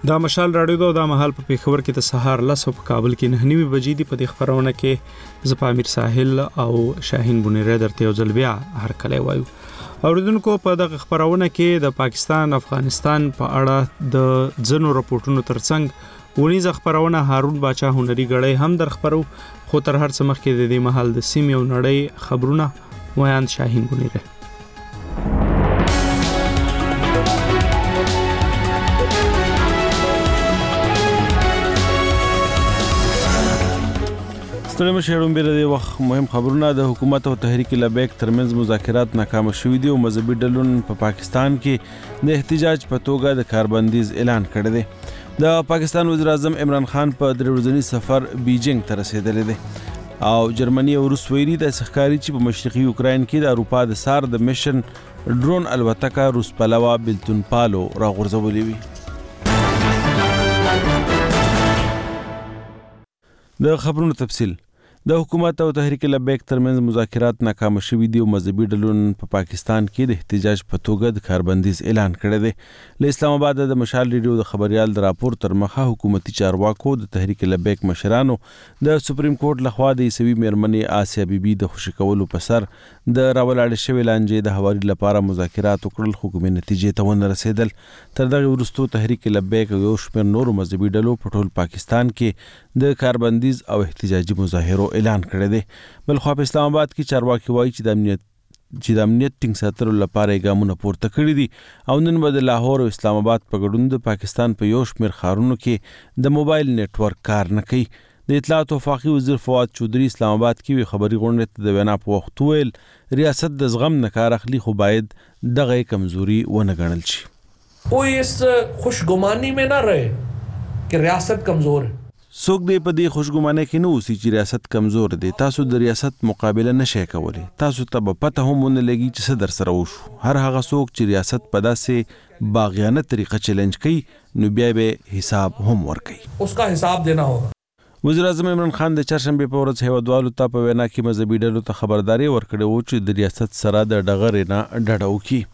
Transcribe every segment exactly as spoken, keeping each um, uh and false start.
دا مشال راډیو دا د مهال په پیښور کې د سهار لس په کابل کې نه نیمه بجې دی. په دې خبرونه کې زه په امیر ساحل او شاهین بونیره درته یو ځل بیا هر کله وایو. اوریدونکو په دغه خبرونه کې د پاکستان افغانستان په اړه د ځنو راپورټونو ترڅنګ ونیز خبرونه هارون باچا هنري غړی هم در خبرو. خو تر هر څه مخکې د دې محل د سیمې او نړۍ خبرونه ویاند شاهین بونیره. ستړي مشرون بیره دی وخت مهم خبرونه. د حکومت او تحریک لبیک ترمنځ مذاکرات ناکام شوي دي او مذهبي ډلون په پاکستان کې د احتجاج په توګه د کاربندیز اعلان کړی دی. د پاکستان وزیر اعظم عمران خان په درې ورځني سفر بیجینګ ته رسیدلی دی او جرمني او روس ویلي د ښکاري چې په مشرقي یوکراین کې د اروپا د سار د میشن ډرون الوتکه روس پلوه بلتون پالو راغورځولې وي. د خبرونو تفصیل. د حکومت او تحریک لبیک ترمنځ مذاکرات ناکام شوي دي او مذهبي ډلون په پاکستان کې د احتجاج په توګه د کاربندیز اعلان کړی دی. له اسلام آباد د مشال ریډیو د خبريال د راپور تر مخه حکومتي چارواکو د تحریک لبیک مشرانو د سپریم کورټ لخوا د عیسوي میرمنې آسیا بیبي د خوشي کولو په سر د راولاړ شوی لانجې د هواري لپاره مذاکرات وکړل خو کومې نتیجې ته ونه رسیدل. تر دغه وروسته تحریک لبیک او یو شمېر نورو مذهبي ډلو په ټول پاکستان کې د کاربندیز او احتجاجي مظاهرو اعلان کړی دی. بل خو په اسلام آباد کې چارواکي وایي چې د امنیت چې د امنیت ټینګ ساتلو لپاره ګامونه پورته کړي دي او نن به د لاهور او اسلام آباد په ګډون د پاکستان په یو شمېر ښارونو کې د موبایل نیټورک کار نه کوي. د اطلاعات او وفاقي وزیر فواد چودھری اسلام آباد کې خبري غونډه ته د وینا په وخت ویل ریاست د زغم نه کار اخلي خو باید دغه کمزوري ونه ګڼل شي. کوئی اس خوشگمانی میں نہ رہے کہ ریاست کمزور ہے. څوک دې په دې خوشګمانۍ کې نه اوسي چې ریاست کمزور دی. تاسو د ریاست مقابله نشئ کولی. تاسو ته به پته هم ونه لګي چې څه در سره وشو. هر هغه څوک چې ریاست په داسې باغیانه طریقه چیلنج کوي نو بیا به حساب هم ورکوي. اس کا حساب دینا ہوگا. وزیر اعظم عمران خان د چهارشنبې په ورځ هیوادوالو ته په وینا کې مذهبي ډلو ته خبرداري ورکړې وه چې د ریاست سره د ډغرې نه ډډه وکړي.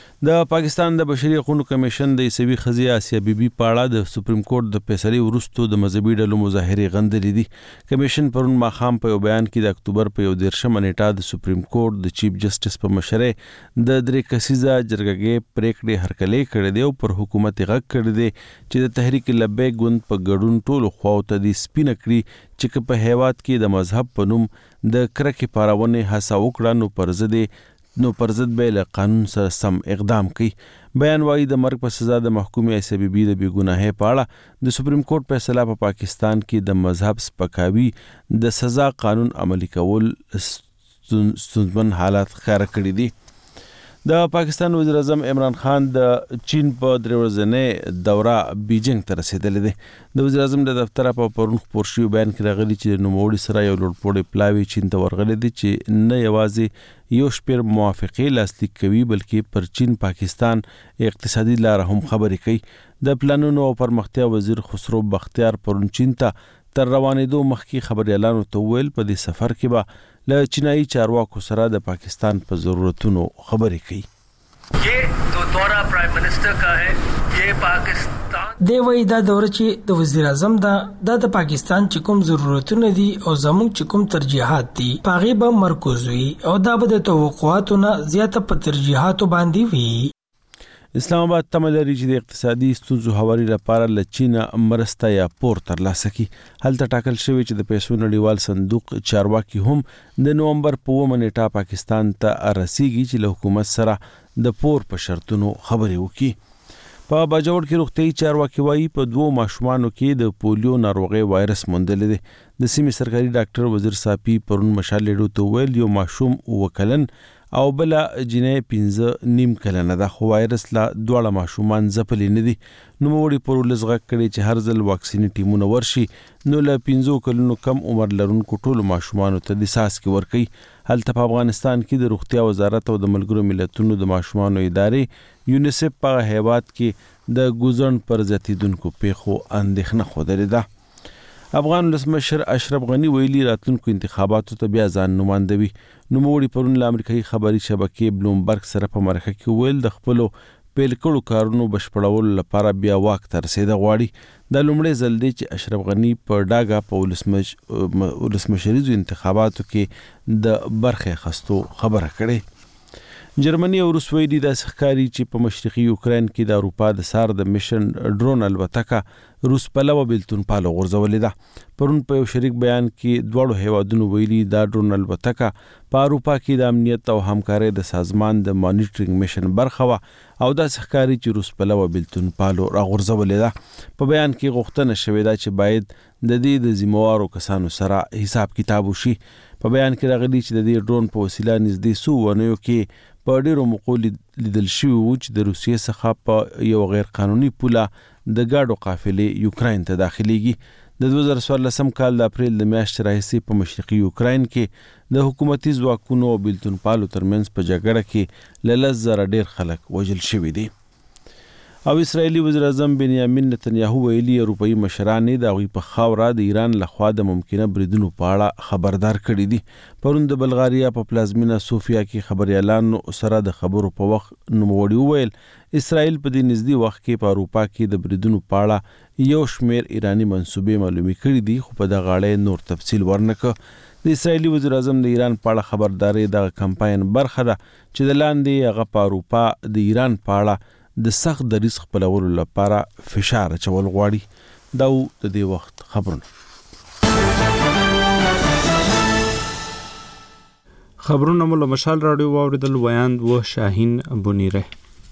د پاکستان د بشري حقوقو کمیشن د عیسوي ښځې آسیا بیبي په اړه د سپریم کورټ د فیصلې وروسته د مذهبي ډلو مظاهرې غندلې دي. کمیشن پرون ماښام په یو بیان کې د اکتوبر په یو دېرشمه نیټه د سپریم کورټ د چیف جسټس په مشرۍ د درې کسیزه جرګې پریکړې هرکلې کړې دي او پر حکومت یې غږ کړی دی چې د تحریک لبیک ګوند په ګډون ټولو خواو ته دې سپینه کړي چې په هیواد کې د مذهب په نوم د کرکې پارونې هڅه وکړه نو پر ضد نو پر ضد به له قانون سره سم اقدام کوي. بیان وايي د مرګ په سزا د محکومې آسیا بیبي د بې ګناهۍ په اړه د سپریم کورټ فیصله په پاکستان کې د مذهب سپکاوي د سزا قانون عملي کول ستونزمن حالات ښکاره کړي دي. د پاکستان وزیر اعظم عمران خان د چین په درې ورځنۍ دوره بیجینګ ته رسیدلی دی. د وزیر اعظم د دفتره په پرون خپور شوي بیان کې راغلي چې د نوموړي سره یو لوړپوړی پلاوی چین ته ورغلی دی چې نه یوازې یو شمېر موافقې لاسلیک کوي بلکې پر چین پاکستان اقتصادي لاره هم خبرې کوي. د پلانونو او پرمختیا وزیر خسرو بختیار پرون چین ته تر روانېدو مخکې خبریالانو ته وویل په دې سفر کې به له چینایي چارواکو سره د پاکستان په ضرورتونو خبرې کوي. یہ جو دورہ پرائم منسٹر کا ہے یہ پاکستان دی وای دا دوره چې د وزیر اعظم دا د پاکستان چې کوم ضرورتونه دي او زموږ چې کوم ترجیحات دي پاغه به مرکز وي او دا به د توقعاتو نه زیاته په ترجیحاتو باندې وي. اسلام آباد تمه لري چې د اقتصادي ستونزو هواري لپاره له چینه مرسته یا پور ترلاسه کړي. هلته ټاکل شوی چې د پیسو نړیوال صندوق چارواکي هم د نومبر په اوومه نیټه پاکستان ته رسیږي چې له حکومت سره د پور په شرطونو خبرې وکړي. په باجوړ کې روغتیايي چارواکي وایي په دوو ماشومانو کې د پولیو ناروغۍ وایرس موندلی دی. د سیمې سرکاري ډاکټر وزیر صافي پرون مشال ریډیو ته ویل یو ماشوم اووه کلن او بله جنۍ پنځه نیم کلنه ده خو وایرس لا دواړه ماشومان ځپلي نه دي. نوموړي پر ولس غږ کړی چې هر ځل واکسیني ټیمونه ورشي نو له پنځو کلونو کم عمر لرونکو ټولو ماشومانو ته د څاڅکي ورکوي. هلته په افغانستان کې د روغتیا وزارت او د ملګرو ملتونو د ماشومانو ادارې یونیسف په هیواد کې د ګوزن پر زیاتیدونکو پیښو اندېښنه ښودلې ده. افغان ولسمشر اشرف غنی ویلي راتلونکو انتخاباتو ته بیا ځان نمایندوي. نوموړي پرون له امریکایي خبري شبکې بلومبرګ سره په مرکه کې ویل د خپلو پیل کړو کارونو بشپړولو لپاره بیا واک ته رسېده غواړي. د لومړي ځل دی چې اشرف غني په ډاګه په ولسمش ولسمشریزو انتخاباتو کې د برخې اخیستو خبره کړې. جرمني او روس ویلي داسې ښکاري چې په مشرقي یوکراین کې د اروپا د سار د میشن ډرون الوتکه روس پلوه بیلتون پالو غورځولې ده. پرون په یو شریک بیان کې دواړو هیوادونو ویلي دا ډرون الوتکه په اروپا کې د امنیت او همکارۍ د سازمان د مانیټرینګ میشن برخه وه او داسې ښکاري چې روس پلوه بیلتون پالو راغورځولې ده. په بیان کې غوښتنه شوې ده چې باید د دې د ذمهوارو کسانو سره حساب کتاب وشي. په بیان کې راغلي چې د دې ډرون په وسیله نږدې څو اونیو کې په ډیرو موقعو لیدل شوي وو چې د روسیې څخه په یو غیر قانوني پوله د ګاډو قافلې یوکراین ته داخليږي. د دوه زره څوارلسم کال د اپریل د میاشتې راهیسې په مشرقي یوکراین کې د حکومتي ځواکونو او بیلتون پالو ترمنځ په جګړه کې له لس زره ډیر خلک وژل شوي دي. او اسرائیلي وزیر اعظم بنیامین نتنیاهو ویلي اروپایي مشران د هغوی په خاوره د ایران لخوا د ممکنه بریدونو په اړه خبردار کړي دي. پرون د بلغاریا په پلازمینه سوفیا کې خبريالانو سره د خبرو په وخت نوموړي وویل اسرائیل په دې نږدې وخت کې په اروپا کې د بریدونو په اړه یو شمېر ایرانی منسوبې معلومي کړي دي خو په دغه اړه نور تفصیل ورنکړ. د اسرائیلي وزیر اعظم د ایران په اړه خبرداري د کمپاین برخه ده چې د لاندې هغه په اروپا د ایران په اړه د سخت دریځ خپلولو لپاره فشار اچول غواړي. دا د دې وخت خبرونه. خبرونه مو له مشال راډیو واوریدل. ویاند و شاهین بنیره.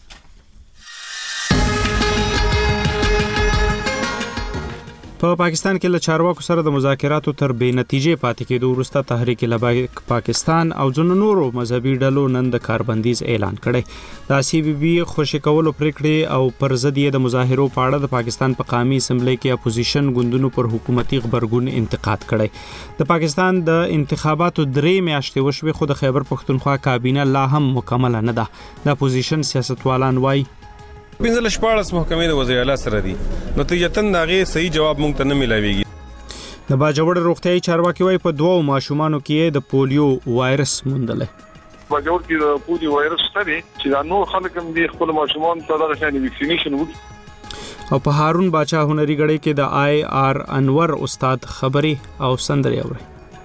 په پاکستان کې له چارواکو سره د مذاکراتو تر بې نتیجې پاتې کېدو وروسته تحریک لبیک پاکستان او ځینو نورو مذهبي ډلو نن د کاربندیز اعلان کړی. د سی بي بي خوشي کولو پریکړې او پر ضد یې د مظاهرو په اړه د پاکستان په قومي اسمبلی کې اپوزیشن ګوندونو پر حکومتي خبرګون انتقاد کړی. د پاکستان د انتخاباتو درې میاشتې وشوې خو د خیبر پښتونخوا کابینه لا هم مکمل نه ده. د اپوزیشن سیاستوالان وایي پنځه شپاړس محکمې د وزیر اعلی سره دي نتیجتاً دغه صحیح جواب مونږ ته نه ملاويږي. د باجوړ روغتيایي چارواکي وایي په دوو ماشومانو کې د پولیو وایرس موندلې. باجوړ کې د پولیو وایرس ستوري چې دا نور خلک هم د خپل ماشومان ته دغه شان ویکسینیشن وکړي. او په هارون باچا هنري غړي کې د آی آر انور استاد خبري او سندري اوري.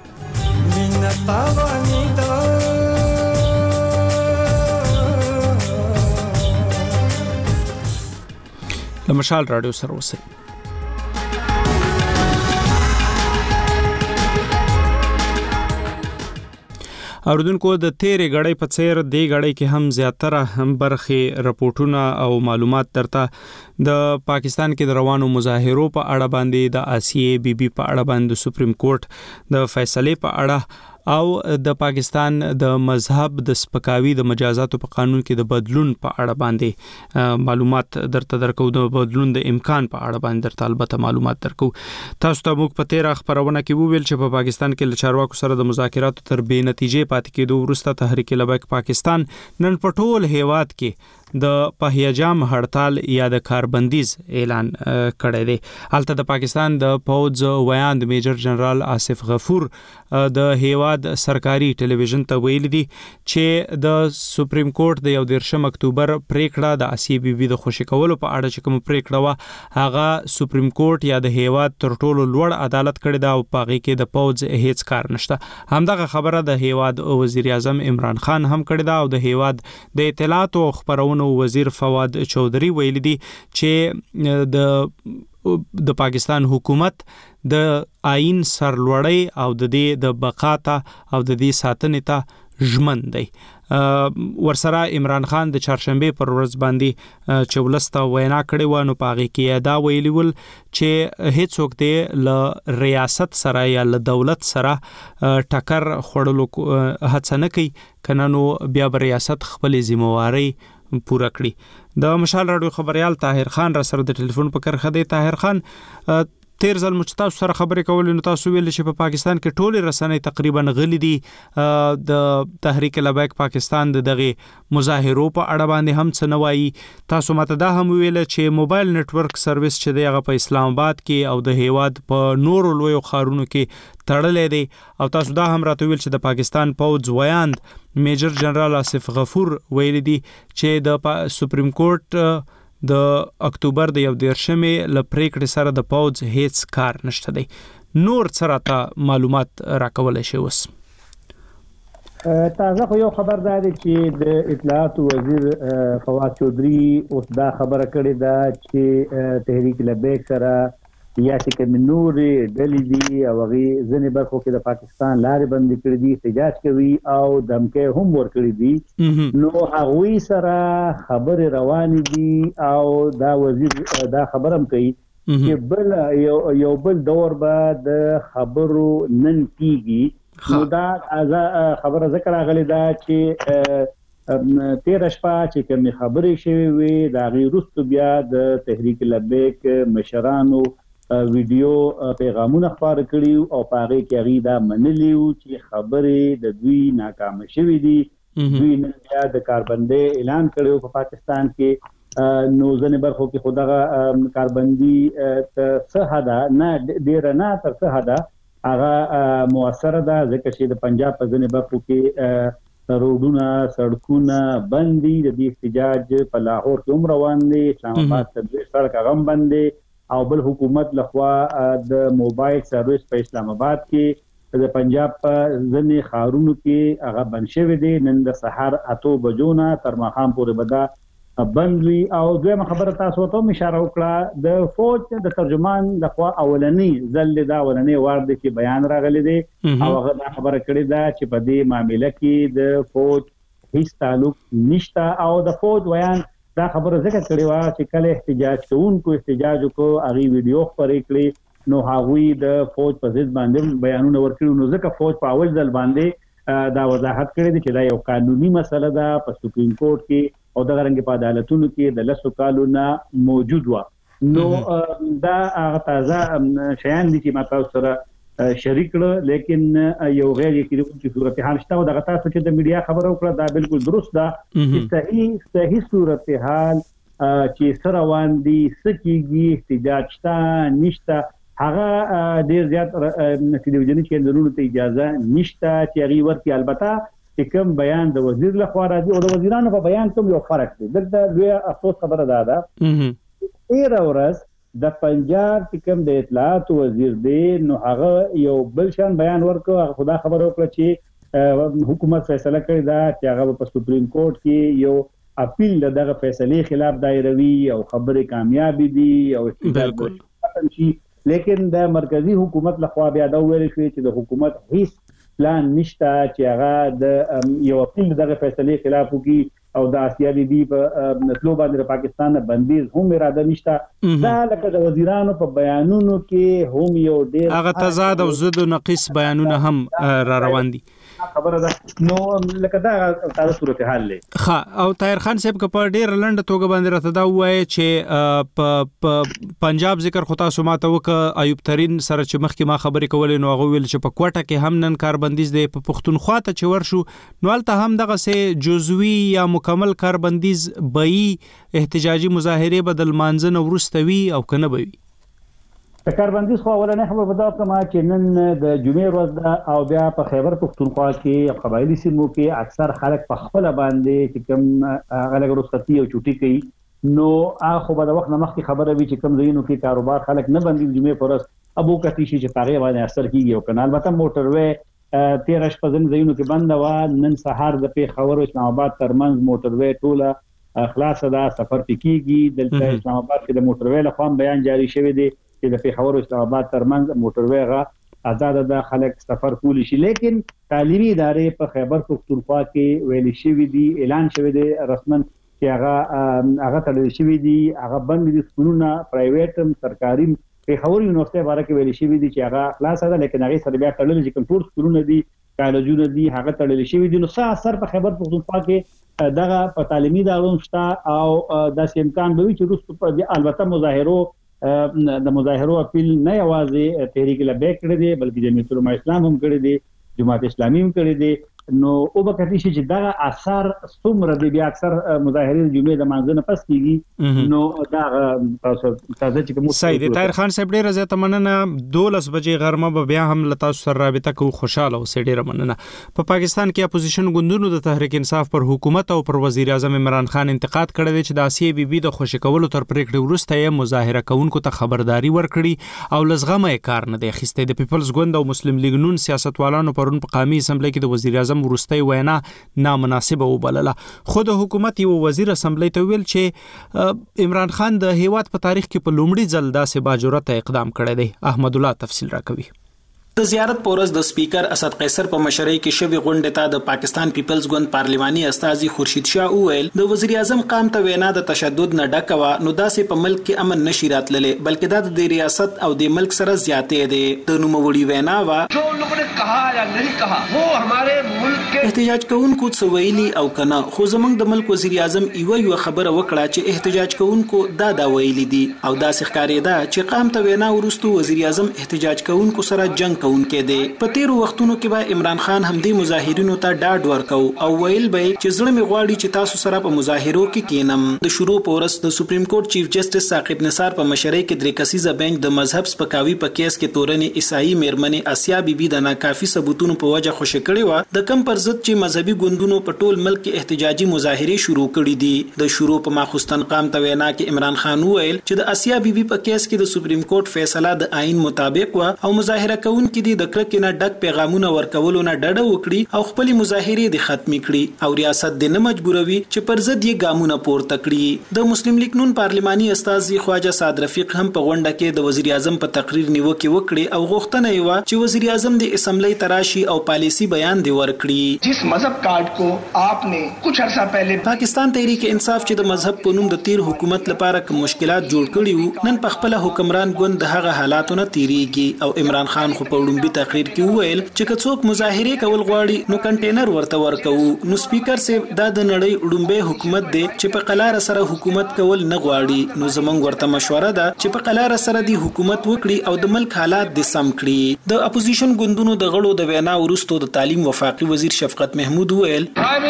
لمشال رادیو سره اوسئ. اوردونکو د تیرې غړې په څیر د غړې کې هم زیاتره هم برخې رپورټونه او معلومات درته د پاکستان کې د روانو مظاهرو په اړه باندې د آسیې بي بي په اړه باندې سپریم کورټ د فیصله په اړه او د پاکستان د مذهب د سپکاوي د مجازاتو په قانون کې د بدلون په اړه باندې معلومات درته درکو. د بدلون د امکان په اړه باندې درته البته معلومات درکو. تاسو ته موږ په تیر خبرونه کې وویل چې په پاکستان کې له چارواکو سره د مذاکراتو تر بې نتیجې پاتې کېدو وروسته تحریک لبیک پاکستان نن په ټول هیواد کې د پهیجام هړتال یا د کاربندیز اعلان کړی دی. هلته د پاکستان د پوز ویاند میجر جنرال آصف غفور د هیواد سرکاري ټلویزیون ته ویل دي چې د سپریم کورټ د یو دیرشم اکتوبر پریکړه د آسی بي بي د خوشی کولو په اړه چې کوم پریکړه وا هغه سپریم کورټ یا د هیواد تر ټولو لوړ عدالت کړی دا او پاغي کې د پوز هیڅ کار نشته. همدغه خبره د هیواد وزیر اعظم عمران خان هم کړی دا او د هیواد د اطلاعات او خبرونو وزیر فواد چودھری ویل دي چې د د پاکستان حکومت د آئین سرلوړی او د دې د بقا ته او د دې ساتنې ته ژمن دی. ورسره عمران خان د چهارشنبه پر ورځ باندې چې ولسته وینا کړې و نو پاغي کې دا ویلی ول چې هیڅوک دې ل ریاست سره یا ل دولت سره ټکر خړلو هڅه نه کوي کنه نو بیا بر ریاست خپل ذمہواری پورا کړی. د مشال راډیو خبريال طاهر خان را سره د ټلیفون په کرخه دی. طاهر خان تیر ځل مو تاسو سره خبرې کولې نو تاسو ویل چې په پاکستان کې ټولې رسنۍ تقریبا غلي دي د تحریک لبیک پاکستان د دغه مظاهرو په اړه باندې هم څه نوایي. تاسو ماته دا هم ویل چې موبایل نتورک سرویس چې دی هغه په اسلام آباد کې او د هیواد په نورو لویو ښارونو کې تړلې دي او تاسو دا هم راته ویل چې د پاکستان پوځ ویاند میجر جنرال آصف غفور ویل دي چې د سپریم کورټ د اکتوبر د یو دیرشمې ل پریکړې سره د پوځ هیڅ کار نشته دی. نور سره ته معلومات راکولای شي. اوس تازه خو یو خبر دا دی چې د اطلاعات وزیر فواد چودھری اوس دا خبره کړې ده چې تحریک لبیک سره یا چې کوم نورې ډلې دي او هغې ځینې برخو کې د پاکستان لارې بندې کړې دي، احتجاج کوي او دمکې هم ورکړي دي، نو هغوی سره خبرې روانې دي او دا وزیر دا خبره هم کوي چې بل یو یو بل دور به د خبرو نن کېږي. نو دا خبره ځکه راغلې ده چې تیره شپه چې کومې خبرې شوې وې د هغې وروسته بیا د تحریک لبیک مشرانو ویډیو پیغامونه خپاره کړي او په هغې کې هغوی دا منلي وو چې خبرې د دوی ناکامه شوي دي. دوی نن بیا د کاربندۍ اعلان کړی په پاکستان کې، نو ځینې برخو کې خو دغه کاربندي تر څه حده نه ډېره نه تر څه حده هغه مؤثره ده، ځکه چې د پنجاب په ځینې برخو کې روډونه سړکونه بند دي. د دې احتجاج په لاهور کې هم روان دی، اسلام آباد ته سړک هغه هم بند دی او بل حکومت لخوا د موبایل سرویس په اسلام آباد کې د پنجاب په ځینې ښارونو کې هغه بند شوی دی. نن د سهار اتو بجو نه تر ماښام پورې به دا بند وي. او دویمه خبره تاسو ته هم اشاره وکړه، د فوج د ترجمان لخوا اولنی ځل دا اولنی وار دی چې بیان راغلی دی او هغه دا خبره کړې ده چې په دې معامله کې د فوج هیڅ تعلق نشته. او د فوج ویان دا خبره ځکه کړې وه چې کله احتجاج کوونکو احتجاج وکړو هغې ویډیو خپرې کړې نو هغوی د فوج په ضد باندې بیانونه ورکړي، نو ځکه فوج په اول ځل باندې دا وضاحت کړی دی چې دا یو قانوني مسله ده په سپریم کورټ کې او دغه رنګې په عدالتونو کې د لسو کالو نه موجود وه. نو دا هغه تازه شیان دي چې ما تاسو سره شریک کړه، لیکن یو غیر یقیني صورتحال شته او دغه تاسو چې د میډیا خبره وکړه دا بالکل درست ده چې صحیح صحیح صورتحال چې څه روان دي څه کېږي احتجاج شته نشته هغه ډېر زیات ټلویزیوني چینلونو ته اجازه نشته چې هغې ورکړي. البته چې کوم بیان د وزیر لخوا راځي او د وزیرانو په بیان کوم یو فرق دی. دلته لویه افسوس خبره دا ده تېره ورځ د پنجاب چې کوم د اطلاعاتو وزیر دی نو هغه یو بل شان بیان ورکړ، هغه خدا خبره وکړه چې حکومت فیصله کړې ده چې هغه په سپریم کورټ کې یو اپیل د دغه فیصلې خلاف دایروي او خبرې کامیابې دي او بالکل ختم شي. لیکن د مرکزی حکومت لخوا بیا دا ویل شوی چې د حکومت هیڅ پلان نشته چې هغه د یو اپیل دغه فیصلې خلاف وکړي او د آسیا بي بي په نسلو باندې پاکستان بندیز هم اراده نشته. دا لکه د وزیرانو په بیانونو کې هم یو ډېر هغه تضاد او ضد او نقیص بیانونه هم را روان دي خبره ده. نو لکه دا تاسو صورتحال لې ښه او طاهر خان صاحب که په ډېره لنډه توګه باندې راته دا ووایي چې په پنجاب ذکر خو تاسو ماته وکړه ایوب ترین سره چې مخکې ما خبرې کولې نو هغه ویل چې په کوټه کې هم نن کاربندیز دی، په پښتونخوا ته چې ورشو نو هلته هم دغسې جزوي یا مکمل کاربندیز به وي، احتجاجي مظاهرې به د لمانځه نه وروسته وي او که نه به وي. د کاربندیز خو اولنۍ خبر به دا وکړم چې نن د جمعې ورځ ده او بیا په خیبر پښتونخوا کې قبایلي سیمو کې اکثر خلک په خپله باندې چې کوم هغه لږ رخصتي او چوټي کوي نو هغه خو به د وخت نه مخکې خبره وي چې کوم ځایونو کې کاروبار خلک نه بندي د جمعې په ورځ ابو کتي شي چې په هغې باندې اثر کېږي او که نه. البته موټروې تېره شپه ځینې ځایونو کې بنده وه، نن سهار د پېښور او اسلام آباد ترمنځ موټروې ټوله خلاصه ده، سفر پې کېږي. دلته اسلام آباد کې د موټروې لخوا هم بیان جاري شوی دی چې د پېښور او اسلام آباد ترمنځ موټروې هغه ازاده ده، خلک سفر کولی شي. لیکن تعلیمي ادارې په خیبر پښتونخوا کې ویلي شوي دي، اعلان شوی دی رسما چې هغه هغه تړل شوي دي، هغه بند دي. سکولونه پرایویټ هم سرکاري پېښور یونیورسټۍ باره کې ویلي شوي دي چې هغه خلاصه ده، لیکن هغې سره بیا تړلي چې کوم ټول سکولونه دي کالجونه دي هغه تړل شوي دي. نو څه اثر په خیبر پښتونخوا کې دغه په تعلیمي ادارو شته او داسې امکان به وي چې وروسته البته مظاهرو د مظاهرو اپیل نه یوازې تحریک لبیک کړی دی بلکې جمعیت العلماء اسلام هم کړی دی، جماعت اسلامي هم کړی دی. نو او به کتي چې دا اثر څومره دی، بیا اکثر مظاهرین جمعې د مانځنه پس کیږي. نو دا تاسو تاسو چې کوم سید طاهر خان صاحب ډیره زیاته مننه. دولس بجې غرمه به بیا هم له تاسو سره رابطه کوو. خوشاله اوسئ. ډیره مننه. په پاکستان کې اپوزیشن ګوندونو د تحریک انصاف پر حکومت او پر وزیر اعظم عمران خان انتقاد کړی دی چې د آسیې بي بي د خوشی کولو تر پریکړې وروسته یې مظاهره کوونکو ته خبرداري ورکړي او لزغمه یې کار نه دی اخیستی. د پیپلز ګوند او مسلم لیگ نون سیاستوالانو پرون په قومي اسمبلی کې د وزیر اعظم وروستۍ وینا نامناسبه وبلله. خود حکومت یو وزیر اسمبلی ته ویل چې عمران خان د هیواد په تاریخ کې په لومړي ځل داسې باجرأته اقدام کړی دی. احمد الله تفصیل راکوي. د زیارت پورز د سپیکر اسد قیصر په مشرۍ کې شوی غونډه ته د پاکستان پیپلز ګوند پارلماني استازي خورشید شاه وویل د وزیر اعظم قام ته وینا د تشدد نه ډکه وه، نو داسې په ملک کې امن نشي راتللی بلکې دا د ریاست او د ملک سره زیاتې دی. د نوموړي وینا وه جو لوگوں نے کہا یا نہیں کہا وہ ہمارے ملک کے احتجاج کوونکو څه ویلي او کنه، خو زمونږ د ملک وزیر اعظم یو یو خبره وکړه چې احتجاج کوونکو دا دا ویلي دي او داسې ښکارېده چې قام ته وینا وروسته وزیر اعظم احتجاج کوونکو سره جنگ کوونکی دی. په تیرو وختونو کې به عمران خان هم د مظاهرینو ته ډاډ ورکو او ویل به چې زړه می غواړي چې تاسو سره په مظاهرو کې کینم. د شروع پورس د سپریم کورټ چیف جسټس ثاقب نثار په مشرۍ کې درې کسیزه بنچ د مذهب سپکاوي په کیس کې تورنې عیسائی میرمنې اسیا بی بی د ناکافي ثبوتونو په وجه خوشی کړي و، د کم پر ضد چې مذهبي ګوندونو په ټول ملک کې احتجاجي مظاهرې شروع کړي دي. د شروع په ماخوستن قام ته وینا کې عمران خان ویل چې د اسیا بی بی په کیس کې د سپریم کورټ فیصله د آئین مطابق و او مظاهره کوونکي دي د کرکې نه ډک پیغامونه ورکولو نه ډډه وکړي او خپل مظاهرې د ختمي کړي او ریاست د نه مجبوروي چې پر ضد یې ګامونه پورته کړي. د مسلم لیگ نون پارلماني استازي خواجه سعد رفیق هم په غونډه کې د وزیر اعظم په تقریر نیوکه وکړي او غوښتنه یې و چې وزیر اعظم د اسمبلی تراشي او پالیسی بیان دی ورکړي. جس مذهب کارڈ کو آپ نے کچھ عرصہ پہلے پاکستان تحریک انصاف چې د مذهب په نوم د تیر حکومت لپاره کوم مشکلات جوړ کړي وو، نن په خپل حکمران ګوند د هغه حالاتو نه تیریږي او عمران خان خو په وړاندې تقریر کې وویل چې که څوک مظاهره کول غواړي نو کنټینر ورته ورکوو. نو سپیکر صاحب دا د نړۍ وړومبه حکومت دی چې په قلار سره حکومت کول نه غواړي، نو زمونږ ورته مشوره ده چې په قلار سره دی حکومت وکړي او د ملک حالات د سم کړي. د اپوزیشن ګوندونو د غړو د وینا وروسته د تعلیم وفاقي وزیر شفقت محمود ویل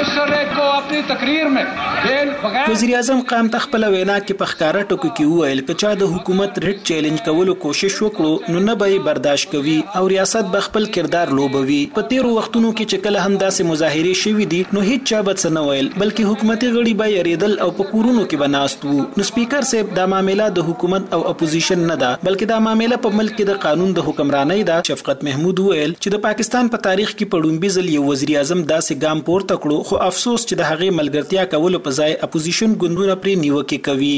وزیر اعظم قام ته خپل وینا کې په ښکارا ټکو کې ویل چې چا د حکومت ریټ چیلنج کولو کوشش وکړو نو نه به برداشت کوي او ریاست به خپل کردار لوبوي. په تیرو وختونو کې چې کله هم داسې مظاهرې شوې دي نو هیڅ چا به څه نه ویل بلکې حکومتي غړي به یریدل او په کورونو کې به ناست وو. نو سپیکر صاحب دا معامله د حکومت او اپوزیشن نه ده بلکې دا معامله په ملک کې د قانون د حکمرانۍ ده. شفقت محمود ویل چې د پاکستان په تاریخ کې په لومړي ځل یو وزیر اعظم داسې ګام پورته کړو، خو افسوس چې د هغې ملګرتیا کولو په ځای اپوزیشن ګوندونه پرې نیوکې کوي.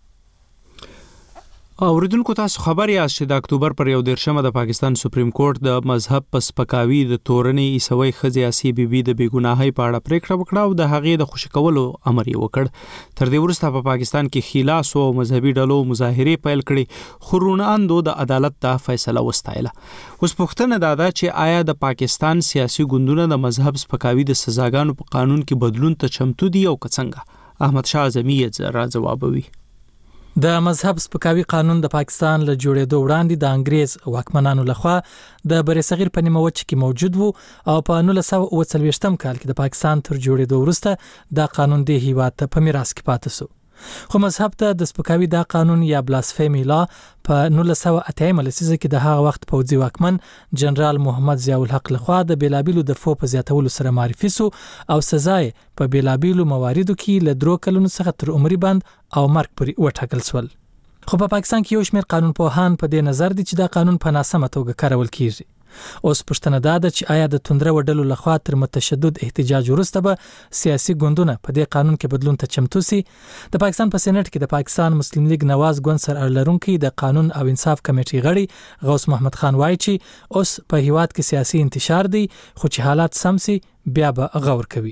اوریدونکو تاسو خبر یاست چې د اکتوبر پر یو دیرشمه د پاکستان سپریم کورټ د مذهب په سپکاوي د تورنې عیسوي ښځې اسیې بي بي د بېګناهۍ په اړه پریکړه وکړه او د هغې د خوشي کولو امر یې وکړ. تر دې وروسته په پاکستان کې خلاصو او مذهبي ډلو مظاهرې پیل کړې، خو روناندو د عدالت ته فیصله وستایله. اوس پوښتنه دا ده چې آیا د پاکستان سیاسي ګوندونه د مذهب سپکاوي د سزاګانو په قانون کې بدلون ته چمتو دي او که څنګه؟ احمد شاه اعظمي یې را ځوابوي. د مذهب سپکاوي قانون د پاکستان له جوړېدو وړاندې د انګريز واکمنانو لخوا د برصغیر په نیمه وچه کې موجود وو او په نولس سوه اوه څلوېښتم کال کې د پاکستان تر جوړېدو وروسته دا قانون د هیواد ته په میراث کې پاتې شو. خو مذهب ته د سپکاوي دا قانون یا بلاسفیمی لا په نولس سوه اتیا لسیزه کې د هغه وخت پوځي واکمن جنرال محمد ضیاء الحق لخوا د بیلابیلو دفعو په زیاتولو سره معرفي شو او سزا یې په بیلابیلو مواردو کې له درو کلونو څخه تر عمري بند او مرګ پورې وټاکل شول. خو په پاکستان کې یو شمېر قانون پوهان په دې نظر دي چې دا قانون په ناسمه توګه کارول کیږي. اوس پوښتنه دا ده چې آیا د توندره وډلو لخوا تر متشدد احتجاج وروسته به سیاسي ګوندونه په دې قانون کې بدلون ته چمتو سي؟ د پاکستان په سېنات کې د پاکستان مسلم لیگ نواز ګوند سر لرونکي د قانون او انصاف کمیټې غړي غوث محمد خان وایي چې اوس په هیواد کې سیاسي انتشار دی، خو چې حالات سم سي بیا به غور کوي.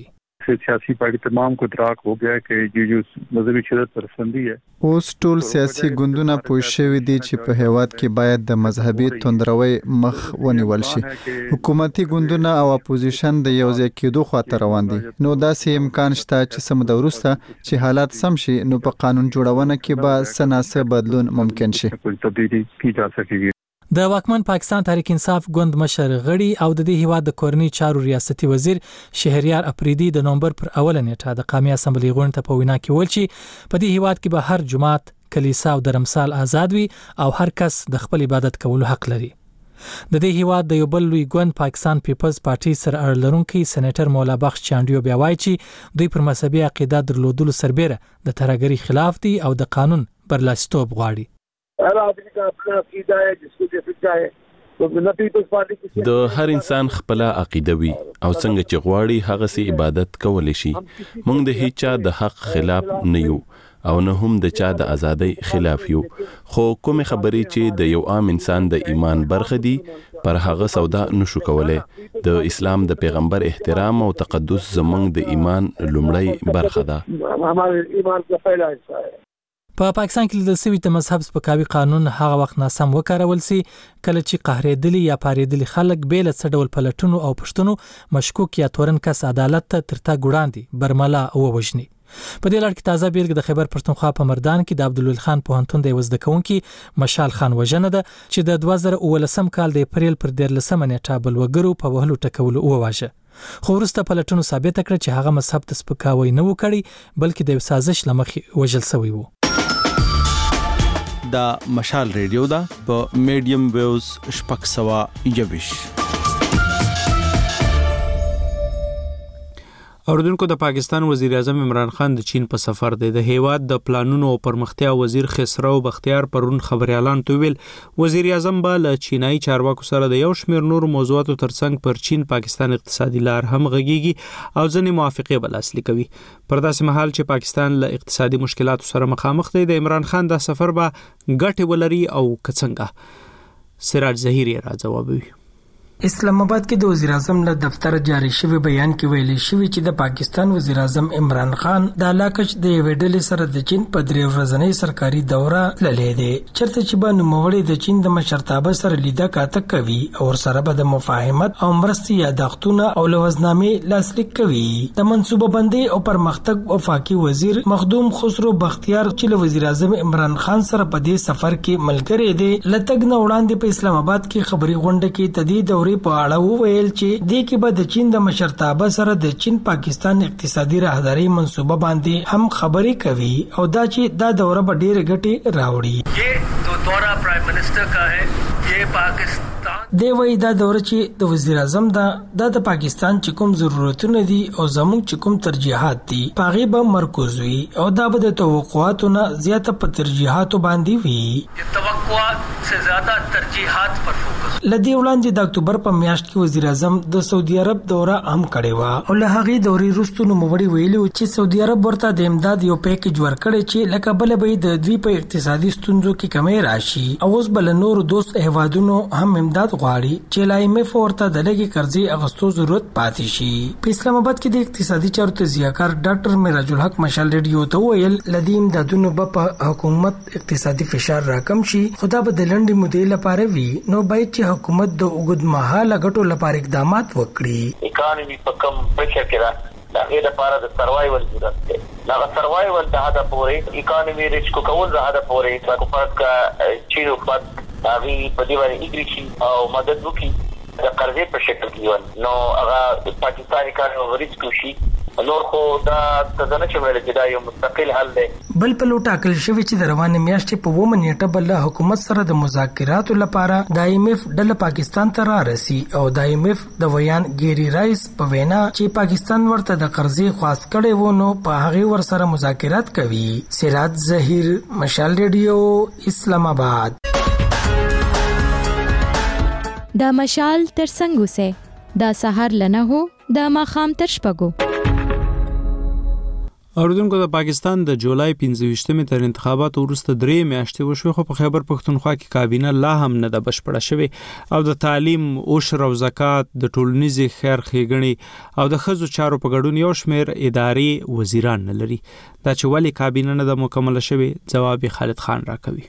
से सियासी पार्टी तमाम को इतराक हो गया है कि ये जो मजहबी शिदत पसंदी है اوس ټول سیاسي ګوندونه پوه شوي دي چې په هیواد کې باید د مذهبي توندروي مخ ونیول شي. حکومتي ګوندونه او اپوزیشن د یو ځای کېدو خواته روان دي. نو داسې امکان شته چې سم د وروسته چې حالات سم شي نو په قانون جوړونه کې به سناسه بدلون ممکن شي. تبدیلی کی جا سکے. د واکمن پاکستان تحریک انصاف ګوند مشر غړي او د دې هیواد د کورنۍ چارو ریاستي وزیر شهریار اپریدي د نومبر پر اوله نیټه د قومي اسمبلی غونډه ته په وینا کې ویل چې په دې هیواد کې به هر جماعت، کلیسا او درمسال آزاد وي او هر کس د خپل عبادت کولو حق لري. د دې هیواد د یو بل لوی ګوند پاکستان پیپلز پارټي سر اړه لرونکي سېنیټر مولا بخش چانډیو بیا وایي چې دوی پر مذهبي عقیده درلودلو سربېره د ترهګرۍ خلاف دي او د قانون برلاسیتوب غواړي. हर आदमी का अपना अकीदा है जिसको जैसे चाहे तो न पीपल्स पार्टी की د هر انسان خپل عقیده وي او څنګه چې غواړي هغه سي عبادت کولی شي. موږ د هیڅ د حق خلاف نه یو او نه هم د چا د ازادۍ خلاف یو، خو کوم خبرې چې د یو عام انسان د ایمان برخه دي پر هغه سودا نشو کولای. د اسلام د پیغمبر احترام او تقدس زموږ د ایمان لومړی برخه ده. हमारे ईमान का पहला हिस्सा है. په پا پاکستان کې د سوي د مذهب سپکاوي قانون هغه وخت ناسم وکارول سي کله چې قهرېدلي یا پارېدلي خلک به له څه ډول پلټونو او پښتنو مشکوک یا تورن کس عدالت ته ترتا ګوړاندي برملا او وژني. په دې لړ کې تازه بیلګه د خیبر پښتونخوا په مردان کې د عبدالولی خان پوهنتون د وزده کوونکي مشال خان وژنه ده چې د دوه زره اوولسم کال د اپریل پر دیارلسمه نیټه بلوګرو په وهلو ټکولو وواژه. خو وروسته پلټونو ثابت کړ چې هغه مذهب ته سپکاوی نه و کړی بلکې د سازش لمخې وژل شوی و. دا مشال ریډیو دا په میډیم ویوز شپږ سوه یوویش. اوردونکو د پاکستان وزیر اعظم عمران خان د چین په سفر دی. د هیواد د پلانونو او پرمختیا وزیر خسرو بختیار پرون خبريالان ته ویل وزیر اعظم به له چینایي چارواکو سره د یو شمېر نور موضوعاتو ترڅنګ پر چین پاکستان اقتصادي لار هم غږیږي او ځنې موافقه بل اصلي کوي. پر داسې مهال چې پاکستان له اقتصادي مشکلاتو سره مخامخ دی د عمران خان د سفر به ګټه ولري او کڅنګه. سراج ظهیری را جوابوي. اسلام آباد کې د وزیر اعظم له دفتر جاری شوی بیان کې ویلي شوی چې د پاکستان وزیر اعظم عمران خان د علاقه د ویډل سره د چین په درې ورځنۍ سرکاري دوره للې دي چرته چې به نوموړي د چین د مشرتابه سره لیدا کاته کوي او سره به د مفاهمت او مرستي یادښتونه او لوزنامې لاسلیک کوي. د منصوبه بندي او پرمختګ وفاقي وزیر مخدوم خسرو بختیار چې له وزیر اعظم عمران خان سره په دې سفر کې ملګری دي لټګ نه وړاندې په اسلام آباد کې خبري غونډه کې تدید دورې په اړه وویل چې د کې به د چین د مشرتابه سره د چین پاکستان اقتصادي راهداري منصوبه باندې هم خبرې کوي او دا چې دا دوره به ډېر ګټي راوړي. یہ جو دورہ پرائم منسٹر کا ہے یہ پاکستان دی وای دا دوره چې د وزیر اعظم دا د پاکستان چې کوم ضرورتونه دي او زموږ چې کوم ترجیحات دي پاغي به مرکز وي او دا به د توقعاتو نه زیاته په ترجیحاتو باندې وي. توقعات سے زیادہ ترجیحات پر فوکس. لدی وړاندې د اکتوبر په میاشت کې وزیر اعظم د سعودي عرب دوره هم کړې و او له هغه دورې وروسته نو موړي ویلو چې سعودي عرب ورته د امداد یو پیکیج ورکړي چې لکه بل به د دوی په اقتصادي ستونزو کې کمی راشي او اوس بل نور دوست هیوادونو هم امداد غواړي چې لا ایم ایف ورته د لګي قرضې اغستو ضرورت پاتې شي. په اسلام آباد کې د اقتصادي چارو تزیاکار ډاکټر میراج الحق مشال ریډیو ته ویل لدی امدادونو په حکومت اقتصادي فشار راکم شي خدا به د لنډي مودې لپاره وي نو باید چې حکومت د اوږد مهاله ګټو لپاره اقدامات وکړي. اکانومي په کم پرشر کې را د غیر لپاره د سروایول ضرورت دی. دا سروایول د هدا پورې اکانومي ریسک کول د هدا پورې تاسو پات کا چیر حکومت هغه په دی باندې اګریشي او مدد وکړي د قرضې په شکل کې نو هغه پاکستاني کارونه ریسک شي نور خو دا څنګه چې ویل چې دا یو مستقل حل دی. بل په لوټ اکل شوی چې د روانه میاشتې په ومه نیټه بل حکومت سره د مذاکراتو لپاره د ایم ایف ډله پاکستان ته را رسی او د ایم ایف د ویان ګيري رائس په وینا چې پاکستان ورته د قرضې خواست کړي وو نو په هغه ور سره مذاکرات کوي. سراج ظهیر مشال ریډیو اسلام آباد. دا مشال تر څنګه سه دا سحر لنه هو دا ماخام تر شپګو. اوردونکو د پاکستان د جولای پنځه تر انتخاباتو وروسته درې میاشتې وشوې خو په خیبر پښتونخوا کې کابینه لا هم نه د بشپړه شوې او د تعلیم عشر او زکات د ټولنیزي خیر ښېګڼې او د ښځو چارو په ګډون یو شمېر ادارې وزیران نه لري. دا چې ولې کابینه نه د مکمله شوې ځواب خالد خان راکوي.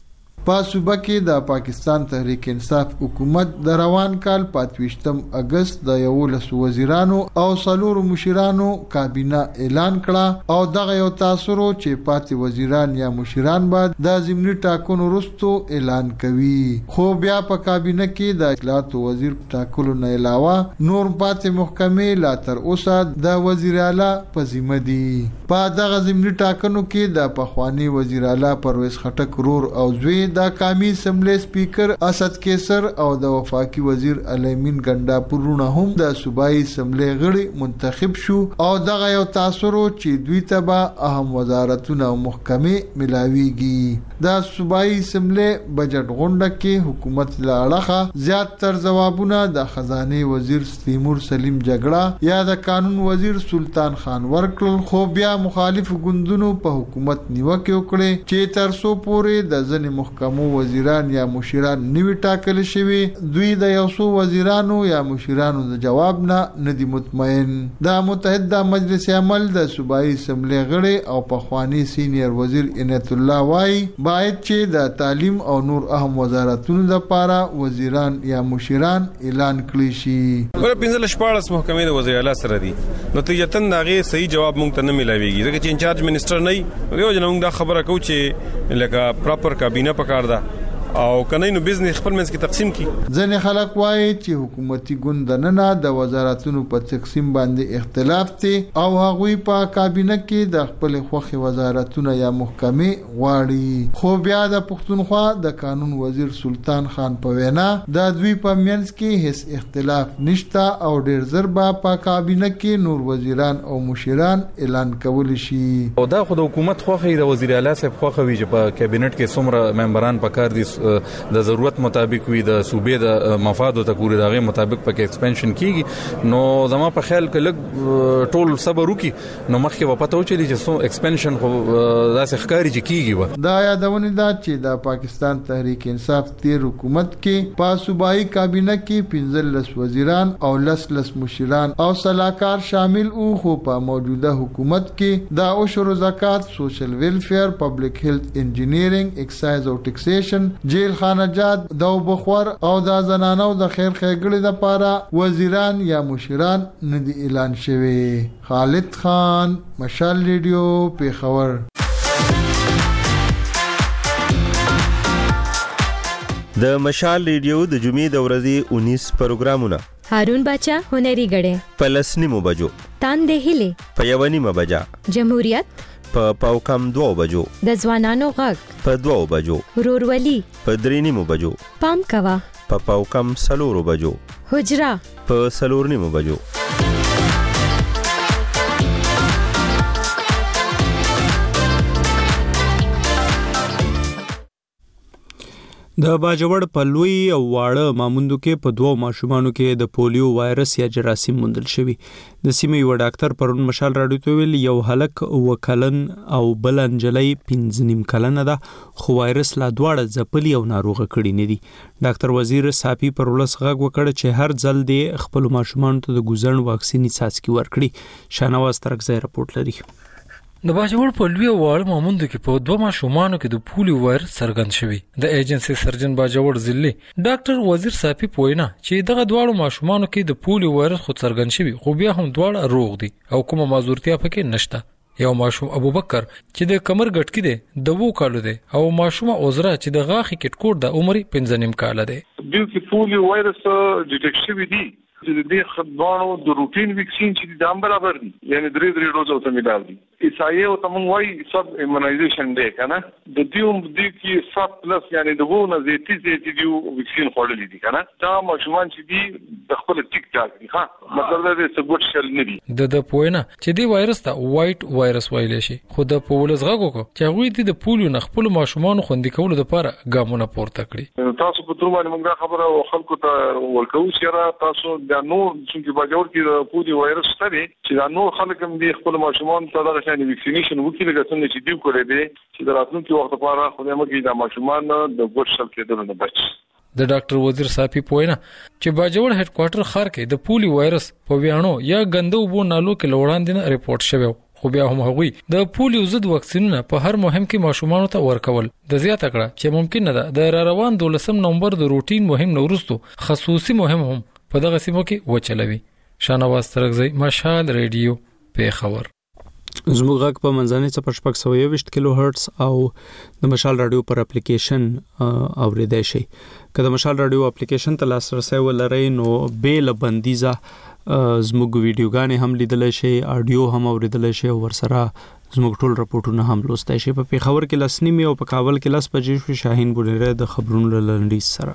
په صوبه کې د پاکستان تحریک انصاف حکومت د روان کال پاتويشتم اگست د یولس وزیرانو او څلورو مشرانو کابینه اعلان کړه او دغه یو تاثر چې پاتې وزیران یا مشران بعد د ضمني ټاکنو وروسته اعلان کوي. خو بیا په کابینه کې د اطلاعات وزیر ټاکلو نه علاوه نور پاتې محکمې لا تر اوسه د وزیر اعلی په ذمہ دي. په دغه ضمني ټاکنو کې د پخوانی وزیر اعلی پرویز خټک رور او زوی د قومي اسمبلی سپیکر اسد کیسر او د وفاقي وزیر الیمین ګنڈاپورونه هم د صوبایي اسمبلی غړي منتخب شو او دغه یو تاثر چې دوی ته به اهم وزارتونه او محکمې ملاويږي. د صوبایي اسمبلی بجټ غونډه کې حکومت لاړه زیات تر جوابونه د خزانه وزیر تیمور سلیم جګړه یا د قانون وزیر سلطان خان ورکل. خو بیا مخالف ګوندونو په حکومت نیوکه وکړه چې تر څو پورې د ځنې محکمو وزیران یا مشران نیوی ټاکل شوی دوی د یو څو وزیرانو یا مشرانو د جواب نه ندي مطمئن. د متحده مجلس عمل د صوبایي اسمبلی غړي او پخوانی سینیئر وزیر عنایت الله وای باید چې د تعلیم او نور اهم وزارتونو لپاره وزیران یا مشران اعلان کړي شي. ور پنځل شپږ محکمې د وزیر اعلی سره دي نتیجتاً داغه صحیح جواب مونږ ته نه ملاويږي ځکه چې انچارج منسٹر نه یو جنوم دا خبره کو چې لکه پراپر کابینه پکار ده او کنه نو بزنس خپل منځ کې تقسیم کی. ځنې خلک وایي چې حکومتي ګوند نه د وزارتونو په تقسیم باندې اختلاف دي او هغوی په کابینه کې د خپل خوخي وزارتونه یا محکمې غواړي. خو بیا د پښتونخوا د قانون وزیر سلطان خان په وینا د دوی په منځ کې هیڅ اختلاف نشته او ډیر زر به په کابینه کې نور وزیران او مشران اعلان کول شي. او دا خو د حکومت خوخي د وزیر اعلی صاحب خوخوي چې په کابینټ کې څومره ممبران پکار دي د ضرورت مطابق وي د صوبې د مفادو ته پوری دغه مطابق پکې ایکسپانشن کیږي. نو زما په خیال کې لګ ټول صبر وکي نو مخکې و پته وچلی چې سو ایکسپانشن خو داسې ښکاری چې کیږي. دا یادونه ده چې د پاکستان تحریک انصاف تیر حکومت کې په صوبایي کابینه کې پنځلس وزیران او لس لس مشران او صلاحکار شامل او خو په موجوده حکومت کې د عشر زکات سوشل ویلفیر پبلک هیلث انجینیرینګ ایکسایز او ټیکسیشن جیل خانجات د بخور او د زنانو د خیر ښېګړې لپاره وزیران یا مشران ندي اعلان شوی. خالد خان مشال ریډیو پیښور. د مشال ریډیو د جمعې د ورځې انیس پروګرامونه هارون باچا هنري غړې پلسنی مو بجو تاندې هله په یونی مبجا جمهوریت په پاوکم دوه بجو د ځوانانو غږ په دوه بجو رورولي په درې نیمو بجو پام کوا په پاوکم سلورو بجو حجرا په سلور نیمو بجو. د باجوړ په لوی او واړه ماموندو کې په دوه ماشومانو کې د پولیو وایرس یا جراثیم موندل شوی. د سیمې یو ډاکټر پرون مشال راډیو ته ویل یو هلک وکلن او بل انجلۍ پنځه نیم کلنه ده خو وایرس لا دواړه ځپلي او ناروغه کړي نه دي. ډاکټر وزیر صافي پر ولس غږ وکړ چې هر ځل د خپل ماشومانو ته د ګوزن واکسینی څاڅکي ورکړي. شانواز ترکزی رپورټ لري. د باجوړ په لوی وړ ماموند کې په دوه ماشومانو کې د پولیو وایرس څرګند شوی. د ایجنسی سرجن باجوړ ضلع ډاکټر وزیر صافي پوینا چې دغه دواړو ماشومانو کې د پولیو وایرس خو څرګند شوی خو بیا هم دواړه روغ دي او کومه معذورتیا پکې نشته. یو ماشوم ابوبکر چې د کمر غټکی دی د وو کالو دی او ماشومه عذرا چې د غاخي کټکوټ د عمر پنځه نیم کال دی. دوی کې پولیو وایرس ډیټیکټ شوی دی چې د خدمانو د روټین ویکسین چې د هم برابر دي یعنی درې درې ډوز او تمدار دي. ایسایه او تمون وای سب ایمونایزیشن دی کنه د دیوم د کې سب پلس یعنی د وو نه زیتی زیتی دی ویکسین خورلې دي کنه دا ماشومان چې دي د خپل ټیک ټاک دي ها مطلب دا د سګوت شل نه دي. د د پوینه چې دی وایرس ته وایټ وایرس ویل شي خو د پولس غږو کو چې غوي د پولیو نه خپل ماشومان خوندې کول لپاره ګامونه پورته کړی. تاسو په تور باندې موږ خبره خلکو ته ورکو چې تاسو د نو چې باجوړ کې د پولیو وایرس ستړي چې د نو خلک هم د خپل ماشومان ته دغه شان ویکسینیشن وکړي لکه څنګه چې دیو کړی دی چې د راتلونکي وخت لپاره خدای مکه د ماشومان د ګډ شل کېدل نه بچ. د ډاکټر وزیر صافي پوینا چې باجوړ هډ کوارټر خار کې د پولی وایرس په ویانو یا غندو بو نالو کې لوړاندې نه ریپورت شوی، خو بیا هم هغوی د پولیو ضد واکسینونه په هر مهم کې ماشومان ته ورکول. د زیاته کړه چې ممکن نه ده د را روان دولسم نومبر د روټین مهم نورستو خصوصي مهم هم په دغه سیمو کې وچلوي. شانواز ترغزی، مشال ریډیو، پیښور. زموږ غږ په منځنۍ څپه شپږ سوه یوویشت کیلو هرتز او د مشال رادیو پر اپلیکیشن اوریدای شي. که د مشال رادیو اپلیکیشن ته لاسرسی ولرئ نو بیل بندیزه زموږ ویډیوګانې هم لیدلی شي، آډیو هم اوریدلی شي او ورسره زموږ ټول رپورټونه هم لوستی شي. په پیښور کې لس نیمې او په کابل کې لس بجې شوې. شاهین بونیره د خبرونو له لنډیز سره.